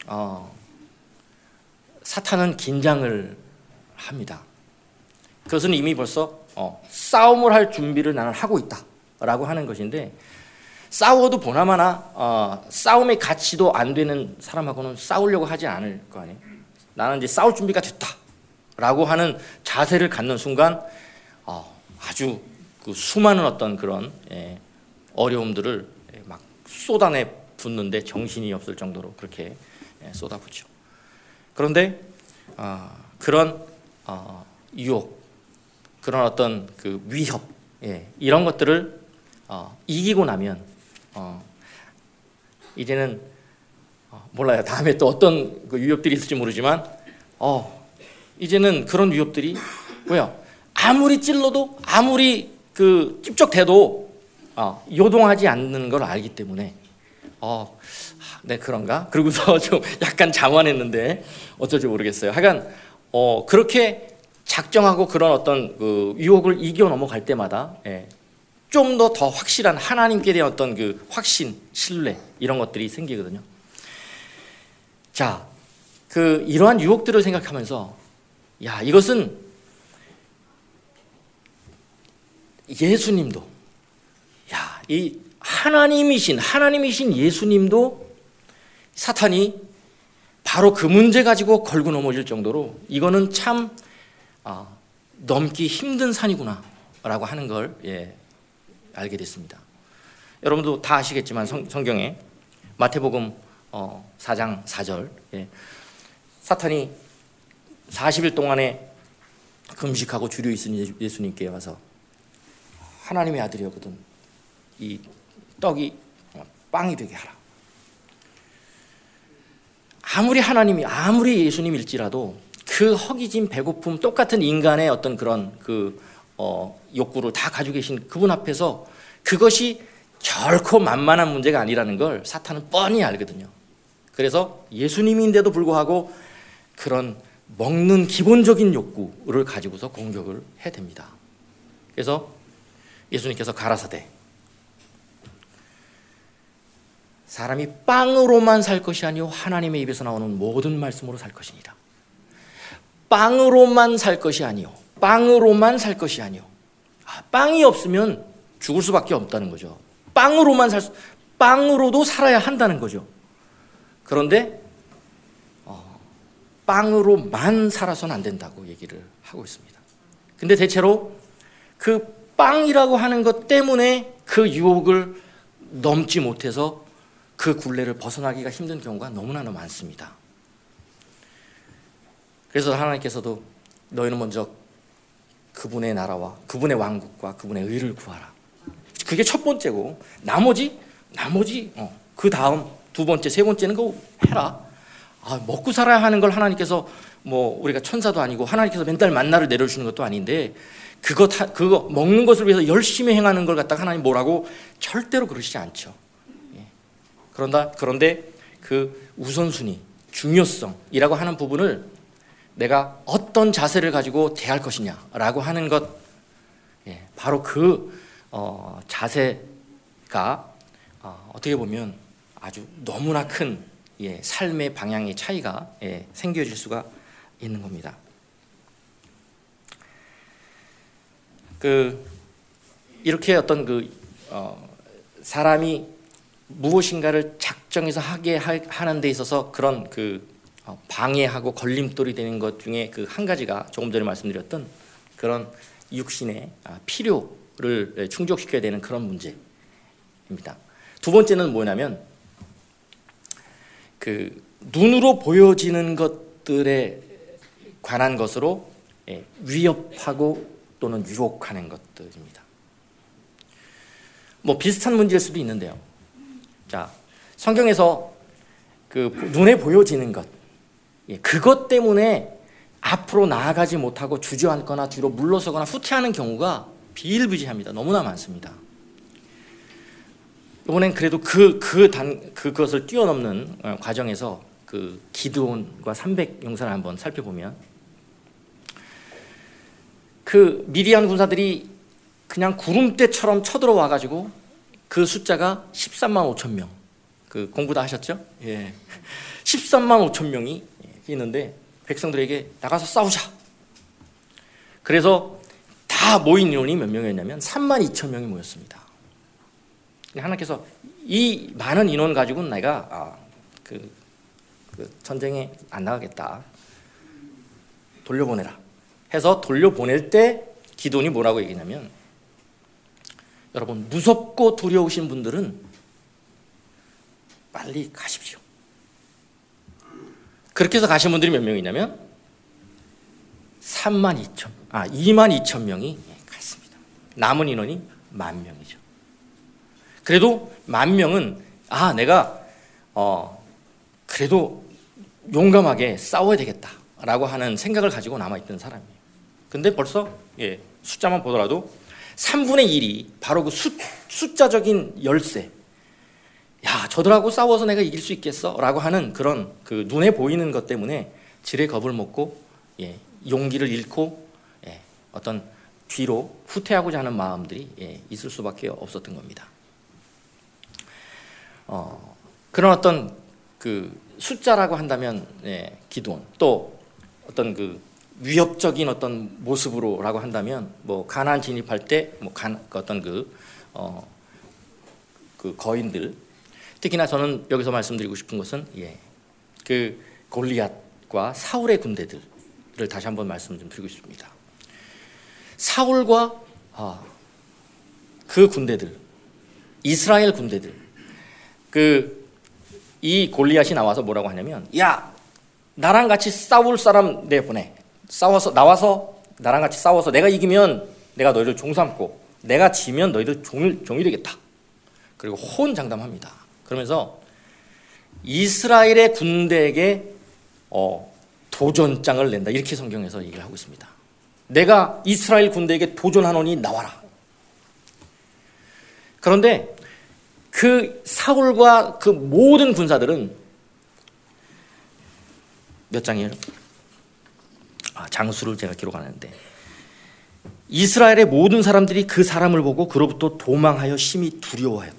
사탄은 긴장을 합니다. 그것은 이미 벌써 싸움을 할 준비를 나는 하고 있다라고 하는 것인데 싸워도 보나마나 싸움의 가치도 안 되는 사람하고는 싸우려고 하지 않을 거 아니에요. 나는 이제 싸울 준비가 됐다라고 하는 자세를 갖는 순간 아주 그 수많은 어떤 그런 어려움들을 막 쏟아내 붓는데 정신이 없을 정도로 그렇게 쏟아붓죠. 그런데 그런 유혹, 그런 어떤 그 위협, 이런 것들을 이기고 나면 이제는 몰라요. 다음에 또 어떤 그 위협들이 있을지 모르지만 이제는 그런 위협들이 아무리 찔러도 아무리 그 찝쩍대도 요동하지 않는 걸 알기 때문에 네 그런가? 그러고서 좀 약간 자만했는데 어쩔지 모르겠어요. 하여간 그렇게 작정하고 그런 어떤 그 유혹을 이겨 넘어갈 때마다 좀 더 확실한 하나님께 대한 어떤 그 확신, 신뢰 이런 것들이 생기거든요. 자, 이러한 유혹들을 생각하면서 이것은 예수님도 이 하나님이신 예수님도 사탄이 바로 그 문제 가지고 걸고 넘어질 정도로 이거는 참 넘기 힘든 산이구나라고 하는 걸 알게 됐습니다. 여러분도 다 아시겠지만 성경에 마태복음 4장 4절 사탄이 40일 동안에 금식하고 주려 있은 예수님께 와서 하나님의 아들이거든 이 떡이 빵이 되게 하라. 아무리 하나님이 아무리 예수님일지라도 그 허기진 배고픔, 똑같은 인간의 어떤 그런 욕구를 다 가지고 계신 그분 앞에서 그것이 결코 만만한 문제가 아니라는 걸 사탄은 뻔히 알거든요. 그래서 예수님인데도 불구하고 그런 먹는 기본적인 욕구를 가지고서 공격을 해댑니다. 그래서 예수님께서 가라사대 사람이 빵으로만 살 것이 아니요 하나님의 입에서 나오는 모든 말씀으로 살 것이니라. 빵으로만 살 것이 아니요 빵으로만 살 것이 아니요. 빵이 없으면 죽을 수밖에 없다는 거죠. 빵으로도 살아야 한다는 거죠. 그런데 빵으로만 살아서는 안 된다고 얘기를 하고 있습니다. 근데 대체로 그 빵이라고 하는 것 때문에 그 유혹을 넘지 못해서 그 굴레를 벗어나기가 힘든 경우가 너무나 많습니다. 그래서 하나님께서도 너희는 먼저 그분의 나라와 그분의 왕국과 그분의 의를 구하라. 그게 첫 번째고 나머지 그 다음 두 번째, 세 번째는 그거 해라. 먹고 살아야 하는 걸 하나님께서 우리가 천사도 아니고 하나님께서 맨날 만나를 내려주시는 것도 아닌데 그거 먹는 것을 위해서 열심히 행하는 걸 갖다가 하나님 뭐라고 절대로 그러시지 않죠. 그런데 그 우선순위, 중요성이라고 하는 부분을 내가 어떤 자세를 가지고 대할 것이냐라고 하는 것, 바로 그 자세가 어떻게 보면 아주 너무나 큰 삶의 방향의 차이가 생겨질 수가 있는 겁니다. 이렇게 어떤 사람이 무엇인가를 작정해서 하게 하는 데 있어서 그런 방해하고 걸림돌이 되는 것 중에 한 가지가 조금 전에 말씀드렸던 그런 육신의 필요를 충족시켜야 되는 그런 문제입니다. 두 번째는 뭐냐면 눈으로 보여지는 것들에 관한 것으로 위협하고 또는 유혹하는 것들입니다. 비슷한 문제일 수도 있는데요. 자, 성경에서 눈에 보여지는 것, 그것 때문에 앞으로 나아가지 못하고 주저앉거나 뒤로 물러서거나 후퇴하는 경우가 비일비재합니다. 너무나 많습니다. 이번엔 그래도 그것을 뛰어넘는 과정에서 기드온과 300용사를 한번 살펴보면 미디안 군사들이 그냥 구름대처럼 쳐들어와 가지고 그 숫자가 13만 5천 명. 공부 다 하셨죠? 13만 5천 명이 있는데 백성들에게 나가서 싸우자. 그래서 다 모인 인원이 몇 명이었냐면 3만 2천 명이 모였습니다. 하나님께서 이 많은 인원 가지고는 내가 전쟁에 안 나가겠다. 돌려보내라. 해서 돌려보낼 때 기드온이 뭐라고 얘기냐면, 여러분 무섭고 두려우신 분들은 빨리 가십시오. 그렇게 해서 가신 분들이 몇 명이냐면 2만 2천 명이 갔습니다. 남은 인원이 10,000명이죠. 그래도 10,000명은 내가 그래도 용감하게 싸워야 되겠다라고 하는 생각을 가지고 남아있던 사람이에요. 근데 벌써 숫자만 보더라도 3분의 1이 바로 그 숫자적인 열세, 저들하고 싸워서 내가 이길 수 있겠어? 라고 하는 그런 눈에 보이는 것 때문에 지레 겁을 먹고 용기를 잃고 어떤 뒤로 후퇴하고자 하는 마음들이 있을 수밖에 없었던 겁니다. 그런 어떤 숫자라고 한다면 기드온, 또 어떤 위협적인 어떤 모습으로라고 한다면 가나안 진입할 때 어떤 거인들, 특히나 저는 여기서 말씀드리고 싶은 것은 골리앗과 사울의 군대들을 다시 한번 말씀 좀 드리고 싶습니다. 사울과 그 군대들, 이스라엘 군대들, 이 골리앗이 나와서 뭐라고 하냐면, 나랑 같이 싸울 사람 내보내. 나와서 나랑 같이 싸워서 내가 이기면 내가 너희들 종 삼고, 내가 지면 너희들 종이 되겠다. 그리고 호언장담합니다. 그러면서 이스라엘의 군대에게 도전장을 낸다. 이렇게 성경에서 얘기를 하고 있습니다. 내가 이스라엘 군대에게 도전하노니 나와라. 그런데 그 사울과 그 모든 군사들은 몇 장이에요? 장수를 제가 기록 안 했는데, 이스라엘의 모든 사람들이 그 사람을 보고 그로부터 도망하여 심히 두려워하였다.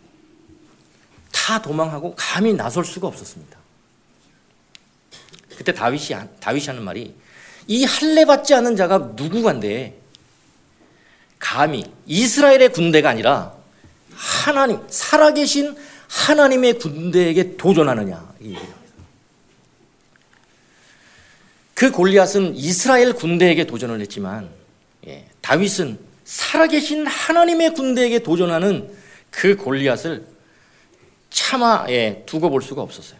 다 도망하고 감히 나설 수가 없었습니다. 그때 다윗이 하는 말이, 이 할례 받지 않은 자가 누구간데 감히 이스라엘의 군대가 아니라 하나님, 살아계신 하나님의 군대에게 도전하느냐. 그 골리앗은 이스라엘 군대에게 도전을 했지만, 다윗은 살아계신 하나님의 군대에게 도전하는 그 골리앗을 차마 두고 볼 수가 없었어요.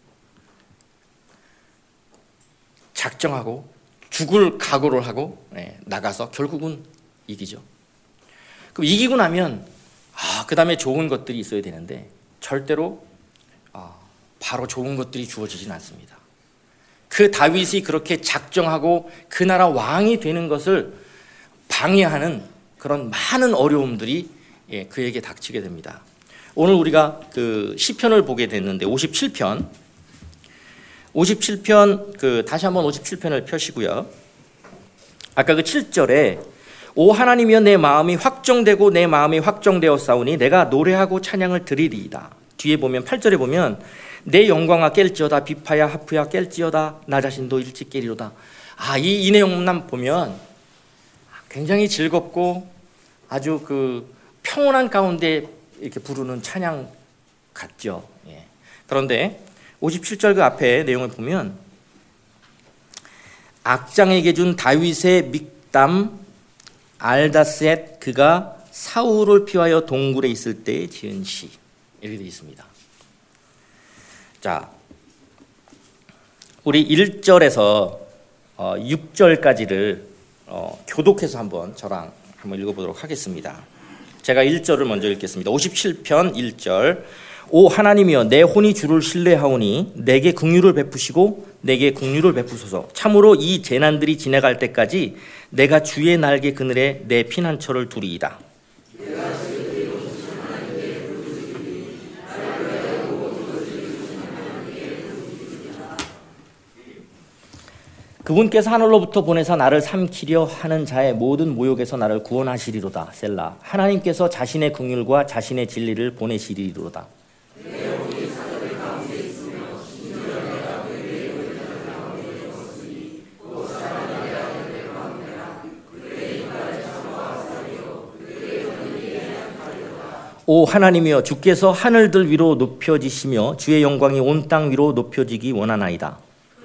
작정하고 죽을 각오를 하고 나가서 결국은 이기죠. 그럼 이기고 나면 그 다음에 좋은 것들이 있어야 되는데, 절대로 바로 좋은 것들이 주어지진 않습니다. 그 다윗이 그렇게 작정하고 그 나라 왕이 되는 것을 방해하는 그런 많은 어려움들이 그에게 닥치게 됩니다. 오늘 우리가 그 시편을 보게 됐는데, 57편 다시 한번 57편을 펴시고요. 아까 그 7절에 오 하나님이여 내 마음이 확정되고 내 마음이 확정되었사오니 내가 노래하고 찬양을 드리리이다. 뒤에 보면 8절에 보면 내 영광아 깰지어다 비파야 하프야 깰지어다 나 자신도 일찍 깨리로다. 이 내용만 보면 굉장히 즐겁고 아주 그 평온한 가운데 이렇게 부르는 찬양 같죠. 그런데 57절 그 앞에 내용을 보면, 악장에게 준 다윗의 믹담 알다셋 그가 사울을 피하여 동굴에 있을 때에 지은 시, 이렇게 되어 있습니다. 자, 우리 1절에서 6절까지를 교독해서 저랑 한번 읽어보도록 하겠습니다. 제가 1절을 먼저 읽겠습니다. 57편 1절. 오 하나님이여 내 혼이 주를 신뢰하오니 내게 긍휼을 베푸시고 내게 긍휼을 베푸소서. 참으로 이 재난들이 지나갈 때까지 내가 주의 날개 그늘에 내 피난처를 두리이다. 그분께서 하늘로부터 보내사 나를 삼키려 하는 자의 모든 모욕에서 나를 구원하시리로다. 셀라. 하나님께서 자신의 긍휼과 자신의 진리를 보내시리로다. 오 하나님이여 주께서 하늘들 위로 높여지시며 주의 영광이 온 땅 위로 높여지기 원하나이다.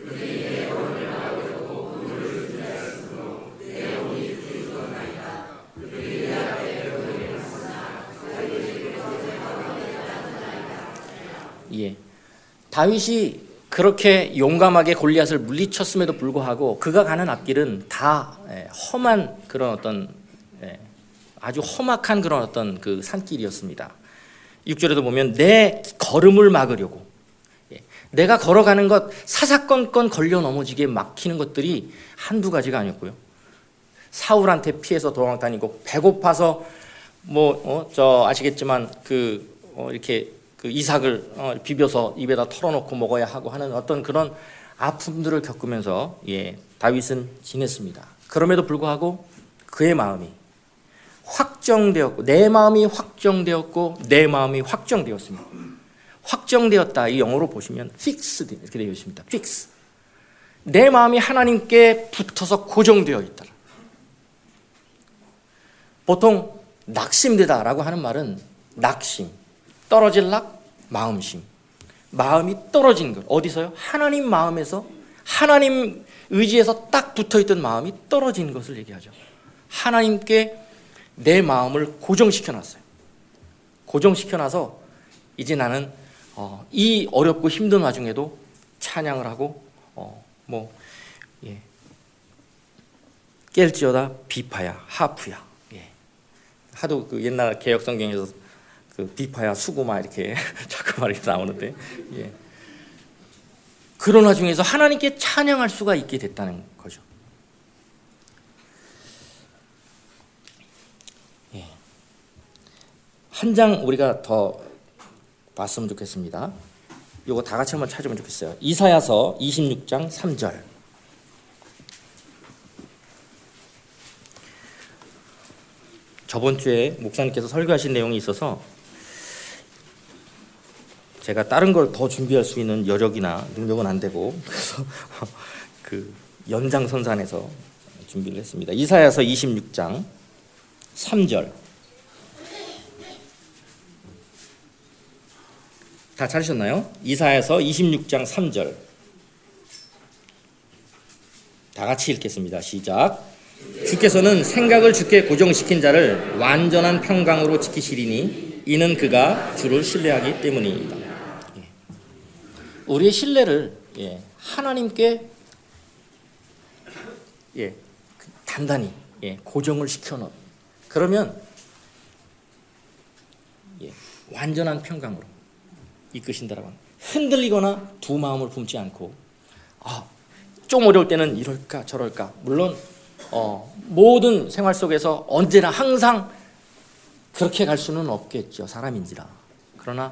다윗이 그렇게 용감하게 골리앗을 물리쳤음에도 불구하고 그가 가는 앞길은 다 험한 그런 어떤 아주 험악한 그런 어떤 그 산길이었습니다. 6절에도 보면 내 걸음을 막으려고, 내가 걸어가는 것 사사건건 걸려 넘어지게 막히는 것들이 한두 가지가 아니었고요. 사울한테 피해서 도망다니고 배고파서 아시겠지만 이렇게 그 이삭을 비벼서 입에다 털어놓고 먹어야 하고 하는 어떤 그런 아픔들을 겪으면서 다윗은 지냈습니다. 그럼에도 불구하고 그의 마음이 확정되었고 내 마음이 확정되었고 내 마음이 확정되었습니다. 확정되었다, 이 영어로 보시면 fixed 이렇게 되어 있습니다. fix. 내 마음이 하나님께 붙어서 고정되어 있다. 보통 낙심되다라고 하는 말은 낙심, 떨어질락, 마음심. 마음이 떨어진 것. 어디서요? 하나님 마음에서, 하나님 의지에서 딱 붙어있던 마음이 떨어진 것을 얘기하죠. 하나님께 내 마음을 고정시켜놨어요. 고정시켜놔서 이제 나는 이 어렵고 힘든 와중에도 찬양을 하고 깰지어다 비파야 하프야. 하도 그 옛날 개혁 성경에서 그 비파야 수고마 이렇게 자꾸 말이 나오는데 그런 와중에서 하나님께 찬양할 수가 있게 됐다는 거죠. 예. 한 장 우리가 더 봤으면 좋겠습니다. 이거 다 같이 한번 찾으면 좋겠어요. 이사야서 26장 3절. 저번 주에 목사님께서 설교하신 내용이 있어서 제가 다른 걸 더 준비할 수 있는 여력이나 능력은 안 되고, 그래서 그 연장선상에서 준비를 했습니다. 이사야서 26장 3절. 다 찾으셨나요? 이사야서 26장 3절. 다 같이 읽겠습니다. 시작. 주께서는 생각을 주께 고정시킨 자를 완전한 평강으로 지키시리니 이는 그가 주를 신뢰하기 때문입니다. 우리의 신뢰를 하나님께 단단히 고정을 시켜놓은, 그러면 완전한 평강으로 이끄신다라고 합니다. 흔들리거나 두 마음을 품지 않고 좀 어려울 때는 이럴까 저럴까, 물론 모든 생활 속에서 언제나 항상 그렇게 갈 수는 없겠죠. 사람인지라. 그러나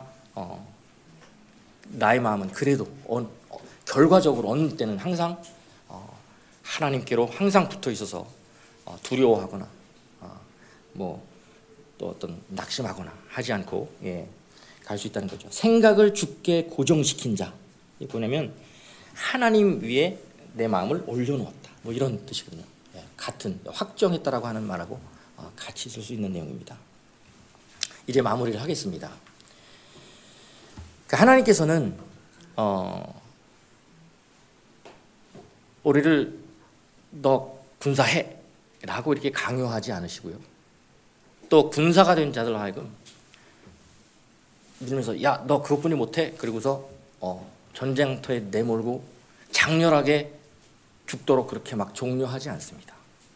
나의 마음은 그래도 결과적으로 어느 때는 항상 하나님께로 항상 붙어 있어서 두려워하거나 뭐 또 어떤 낙심하거나 하지 않고 갈 수 있다는 거죠. 생각을 주께 고정시킨 자, 뭐냐면 하나님 위에 내 마음을 올려놓았다, 뭐 이런 뜻이거든요. 같은 확정했다라고 하는 말하고 같이 쓸 수 있는 내용입니다. 이제 마무리를 하겠습니다. 하나님께서는 우리를 너 군사해 라고 이렇게 강요하지 않으시고요, 또 군사가 된 자들 하여금 믿으면서 야 너 그것뿐이 못해, 그리고서 전쟁터에 내몰고 장렬하게 죽도록 그렇게 막 종료하지 않습니다.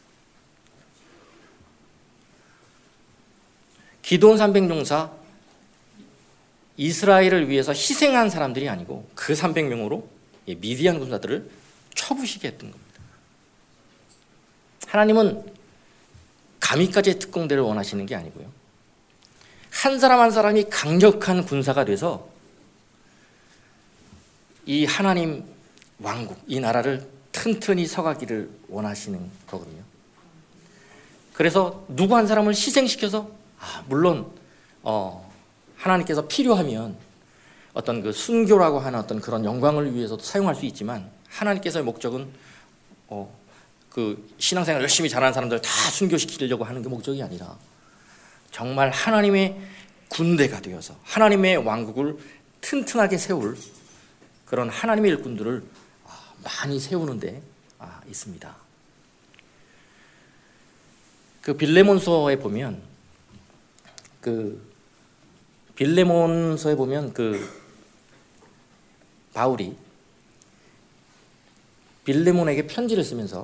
기드온 300용사, 이스라엘을 위해서 희생한 사람들이 아니고 그 300명으로 미디안 군사들을 쳐부시게 했던 겁니다. 하나님은 가미까지의 특공대를 원하시는 게 아니고요, 한 사람 한 사람이 강력한 군사가 돼서 이 하나님 왕국, 이 나라를 튼튼히 서가기를 원하시는 거거든요. 그래서 누구 한 사람을 희생시켜서 물론 하나님께서 필요하면 어떤 그 순교라고 하는 어떤 그런 영광을 위해서도 사용할 수 있지만, 하나님께서의 목적은 그 신앙생활 열심히 잘하는 사람들 다 순교시키려고 하는 게 목적이 아니라 정말 하나님의 군대가 되어서 하나님의 왕국을 튼튼하게 세울 그런 하나님의 일꾼들을 많이 세우는 데 있습니다. 그 빌레몬서에 보면 바울이 빌레몬에게 편지를 쓰면서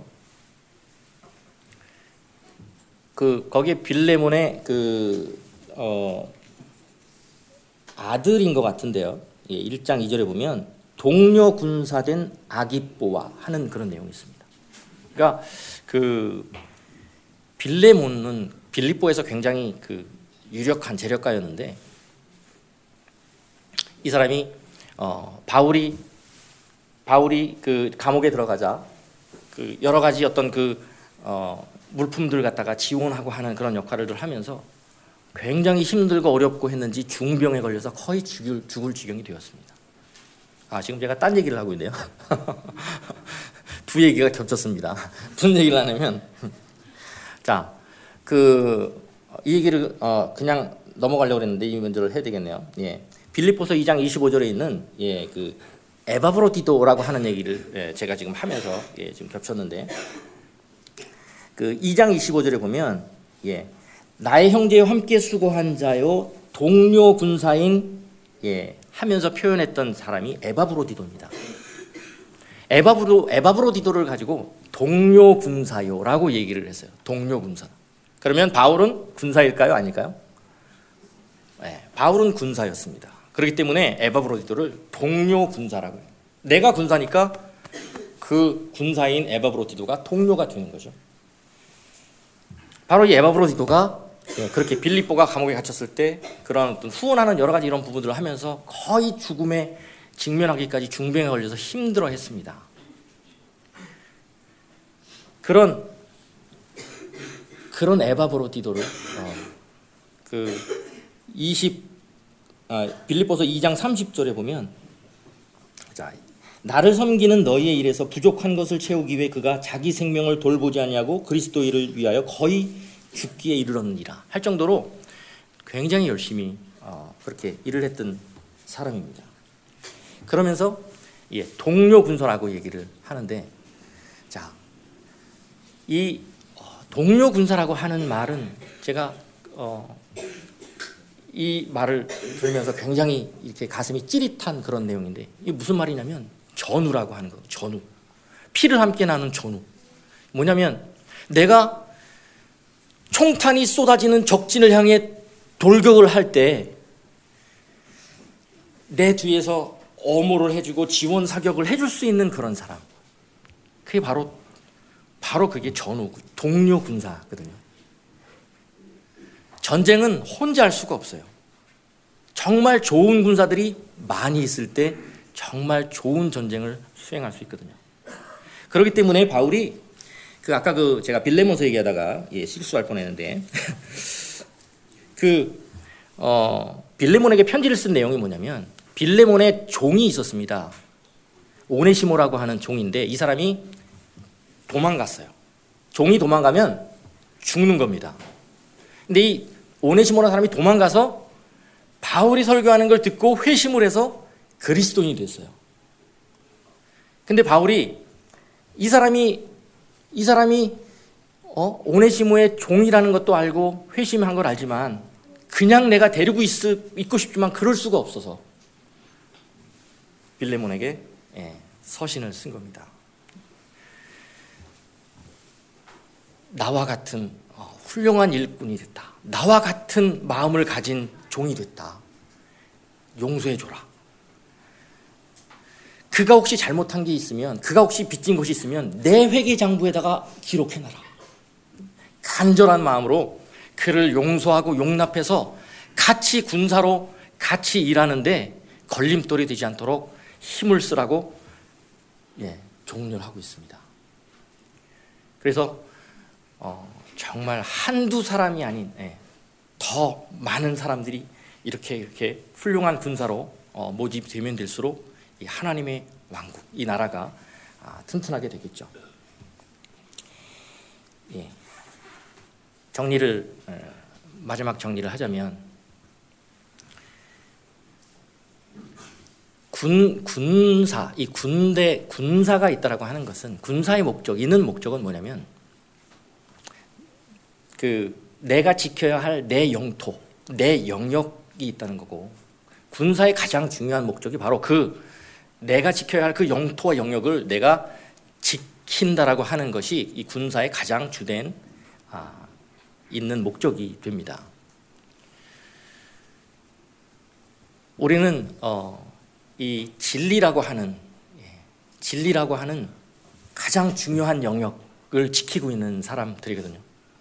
거기에 빌레몬의 아들인 것 같은데요. 1장 2절에 보면 동료 군사된 아기뽀와 하는 그런 내용이 있습니다. 그러니까 빌레몬은 빌립보에서 굉장히 유력한 재력가였는데, 이 사람이 바울이 그 감옥에 들어가자 여러 가지 어떤 물품들 갖다가 지원하고 하는 그런 역할을 하면서 굉장히 힘들고 어렵고 했는지 중병에 걸려서 거의 죽을 지경이 되었습니다. 지금 제가 딴 얘기를 하고 있네요. 두 얘기가 겹쳤습니다. 무슨 얘기를 하냐면, 이 얘기를 그냥 넘어가려고 했는데 이 문제를 해야 되겠네요. 빌립보서 2장 25절에 있는 에바브로디도라고 하는 얘기를 제가 지금 하면서 지금 겹쳤는데, 2장 25절에 보면 나의 형제와 함께 수고한 자요 동료 군사인 하면서 표현했던 사람이 에바브로디도입니다. 에바브로디도를 가지고 동료 군사요라고 얘기를 했어요. 동료 군사. 그러면 바울은 군사일까요? 아닐까요? 바울은 군사였습니다. 그렇기 때문에 에바브로디도를 동료 군사라고 해요. 내가 군사니까 그 군사인 에바브로디도가 동료가 되는 거죠. 바로 이 에바브로디도가 그렇게 빌립보가 감옥에 갇혔을 때 그런 어떤 후원하는 여러 가지 이런 부분들을 하면서 거의 죽음에 직면하기까지 중병에 걸려서 힘들어했습니다. 그런 에바브로디도를 빌립보서 2장 30절에 보면, 자, 나를 섬기는 너희의 일에서 부족한 것을 채우기 위해 그가 자기 생명을 돌보지 아니하고 그리스도를 위하여 거의 죽기에 이르렀느니라 할 정도로 굉장히 열심히 그렇게 일을 했던 사람입니다. 그러면서 동료 군사라고 얘기를 하는데, 자, 이 동료 군사라고 하는 말은 제가 이 말을 들으면서 굉장히 이렇게 가슴이 찌릿한 그런 내용인데, 이게 무슨 말이냐면 전우라고 하는 거예요. 전우. 피를 함께 나눈 전우. 뭐냐면 내가 총탄이 쏟아지는 적진을 향해 돌격을 할 때 내 뒤에서 어모를 해주고 지원 사격을 해줄 수 있는 그런 사람. 그게 바로 그게 전우, 동료 군사거든요. 전쟁은 혼자 할 수가 없어요. 정말 좋은 군사들이 많이 있을 때 정말 좋은 전쟁을 수행할 수 있거든요. 그렇기 때문에 바울이 아까 제가 빌레몬서 얘기하다가 실수할 뻔했는데 빌레몬에게 편지를 쓴 내용이 뭐냐면, 빌레몬의 종이 있었습니다. 오네시모라고 하는 종인데 이 사람이 도망갔어요. 종이 도망가면 죽는 겁니다. 근데 이 오네시모라는 사람이 도망가서 바울이 설교하는 걸 듣고 회심을 해서 그리스도인이 됐어요. 근데 바울이 이 사람이 오네시모의 종이라는 것도 알고 회심한 걸 알지만 그냥 내가 데리고 있고 싶지만 그럴 수가 없어서 빌레몬에게 서신을 쓴 겁니다. 나와 같은 훌륭한 일꾼이 됐다. 나와 같은 마음을 가진 종이 됐다. 용서해줘라. 그가 혹시 잘못한 게 있으면, 그가 혹시 빚진 것이 있으면 내 회계장부에다가 기록해놔라. 간절한 마음으로 그를 용서하고 용납해서 같이 군사로 같이 일하는데 걸림돌이 되지 않도록 힘을 쓰라고 종료를 하고 있습니다. 그래서 정말 한두 사람이 아닌 더 많은 사람들이 이렇게 훌륭한 군사로 모집되면 될수록 이 하나님의 왕국, 이 나라가 튼튼하게 되겠죠. 마지막 정리를 하자면, 군사가 있다라고 하는 것은, 군사의 있는 목적은 뭐냐면, 내가 지켜야 할 내 영토, 내 영역이 있다는 거고, 군사의 가장 중요한 목적이 바로 내가 지켜야 할 그 영토와 영역을 내가 지킨다라고 하는 것이 이 군사의 가장 주된 있는 목적이 됩니다. 우리는 이 진리라고 하는 가장 중요한 영역을 지키고 있는 사람들이거든요.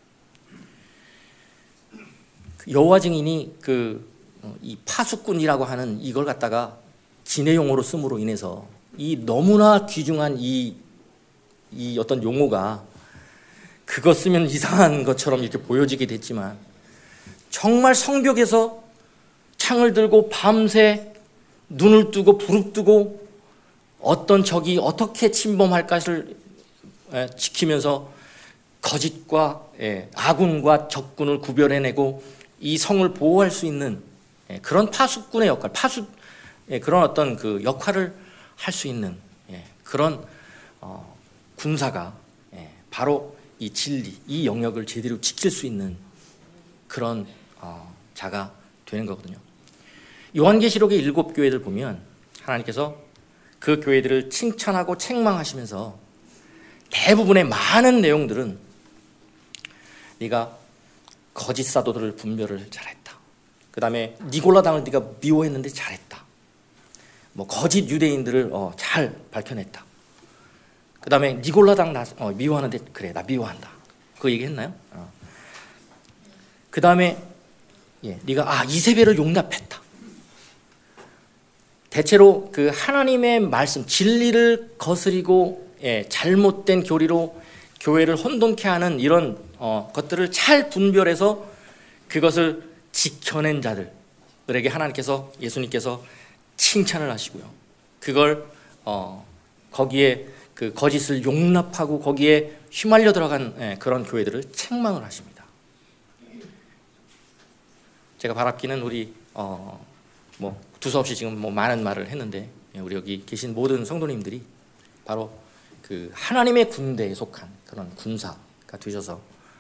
여호와 증인이 이 파수꾼이라고 하는 이걸 갖다가 진해 용어로 씀으로 인해서 이 너무나 귀중한 이 어떤 용어가 그거 쓰면 이상한 것처럼 이렇게 보여지게 됐지만, 정말 성벽에서 창을 들고 밤새 눈을 뜨고 부릅뜨고 어떤 적이 어떻게 침범할까를 지키면서 거짓과 아군과 적군을 구별해내고 이 성을 보호할 수 있는 그런 파수꾼의 역할, 그런 어떤 역할을 할 수 있는 그런 군사가 바로 이 진리, 이 영역을 제대로 지킬 수 있는 그런 자가 되는 거거든요. 요한계시록의 7교회들 보면 하나님께서 그 교회들을 칭찬하고 책망하시면서 대부분의 많은 내용들은 네가 거짓 사도들을 분별을 잘했다. 그 다음에 니골라당을 네가 미워했는데 잘했다. 뭐 거짓 유대인들을 잘 밝혀냈다. 그 다음에 니골라당 나 미워하는데 그래 나 미워한다. 그거 얘기했나요? 그 다음에 네가 이세벨을 용납했다. 대체로 그 하나님의 말씀 진리를 거스리고 잘못된 교리로 교회를 혼돈케 하는 이런 것들을 잘 분별해서 그것을 지켜낸 자들에게 하나님께서 예수님께서 칭찬을 하시고요. 그걸 거기에 그 거짓을 용납하고 거기에 휘말려 들어간 그런 교회들을 책망을 하십니다. 제가 바랍기는 우리 뭐 두서없이 지금 뭐 많은 말을 했는데 우리 여기 계신 모든 성도님들이 바로 그 하나님의 군대에 속한 그런 군사가 되셔서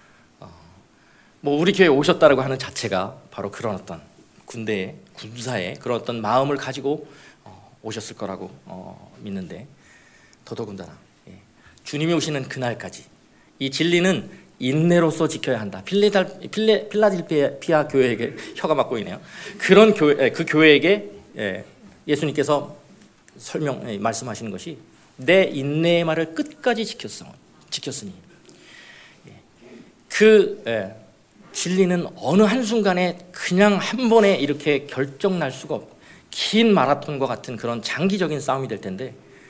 뭐 우리 교회에 오셨다라고 하는 자체가 바로 그런 어떤 군사의 그런 어떤 마음을 가지고 오셨을 거라고 믿는데 더더군다나 주님이 오시는 그날까지 이 진리는 인내로서 지켜야 한다. 필라델피아 교회에게 혀가 막고 있네요. 그런 교회, 그 교회에게 예수님께서 말씀하시는 것이 내 인내의 말을 끝까지 지켰으니 그 진리는 어느 한순간에 그냥 한 번에 이렇게 결정 날 수가 없고 긴 마라톤과 같은 그런 장기적인 싸움이 될 텐데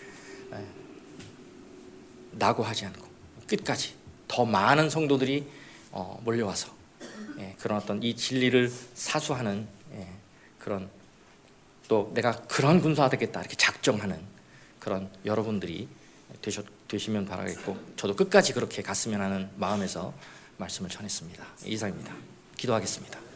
낙오하지 않고 끝까지 더 많은 성도들이 몰려와서 그런 어떤 이 진리를 사수하는 그런 또 내가 그런 군사가 되겠다 이렇게 작정하는 그런 여러분들이 되시면 바라겠고 저도 끝까지 그렇게 갔으면 하는 마음에서 말씀을 전했습니다. 이상입니다. 기도하겠습니다.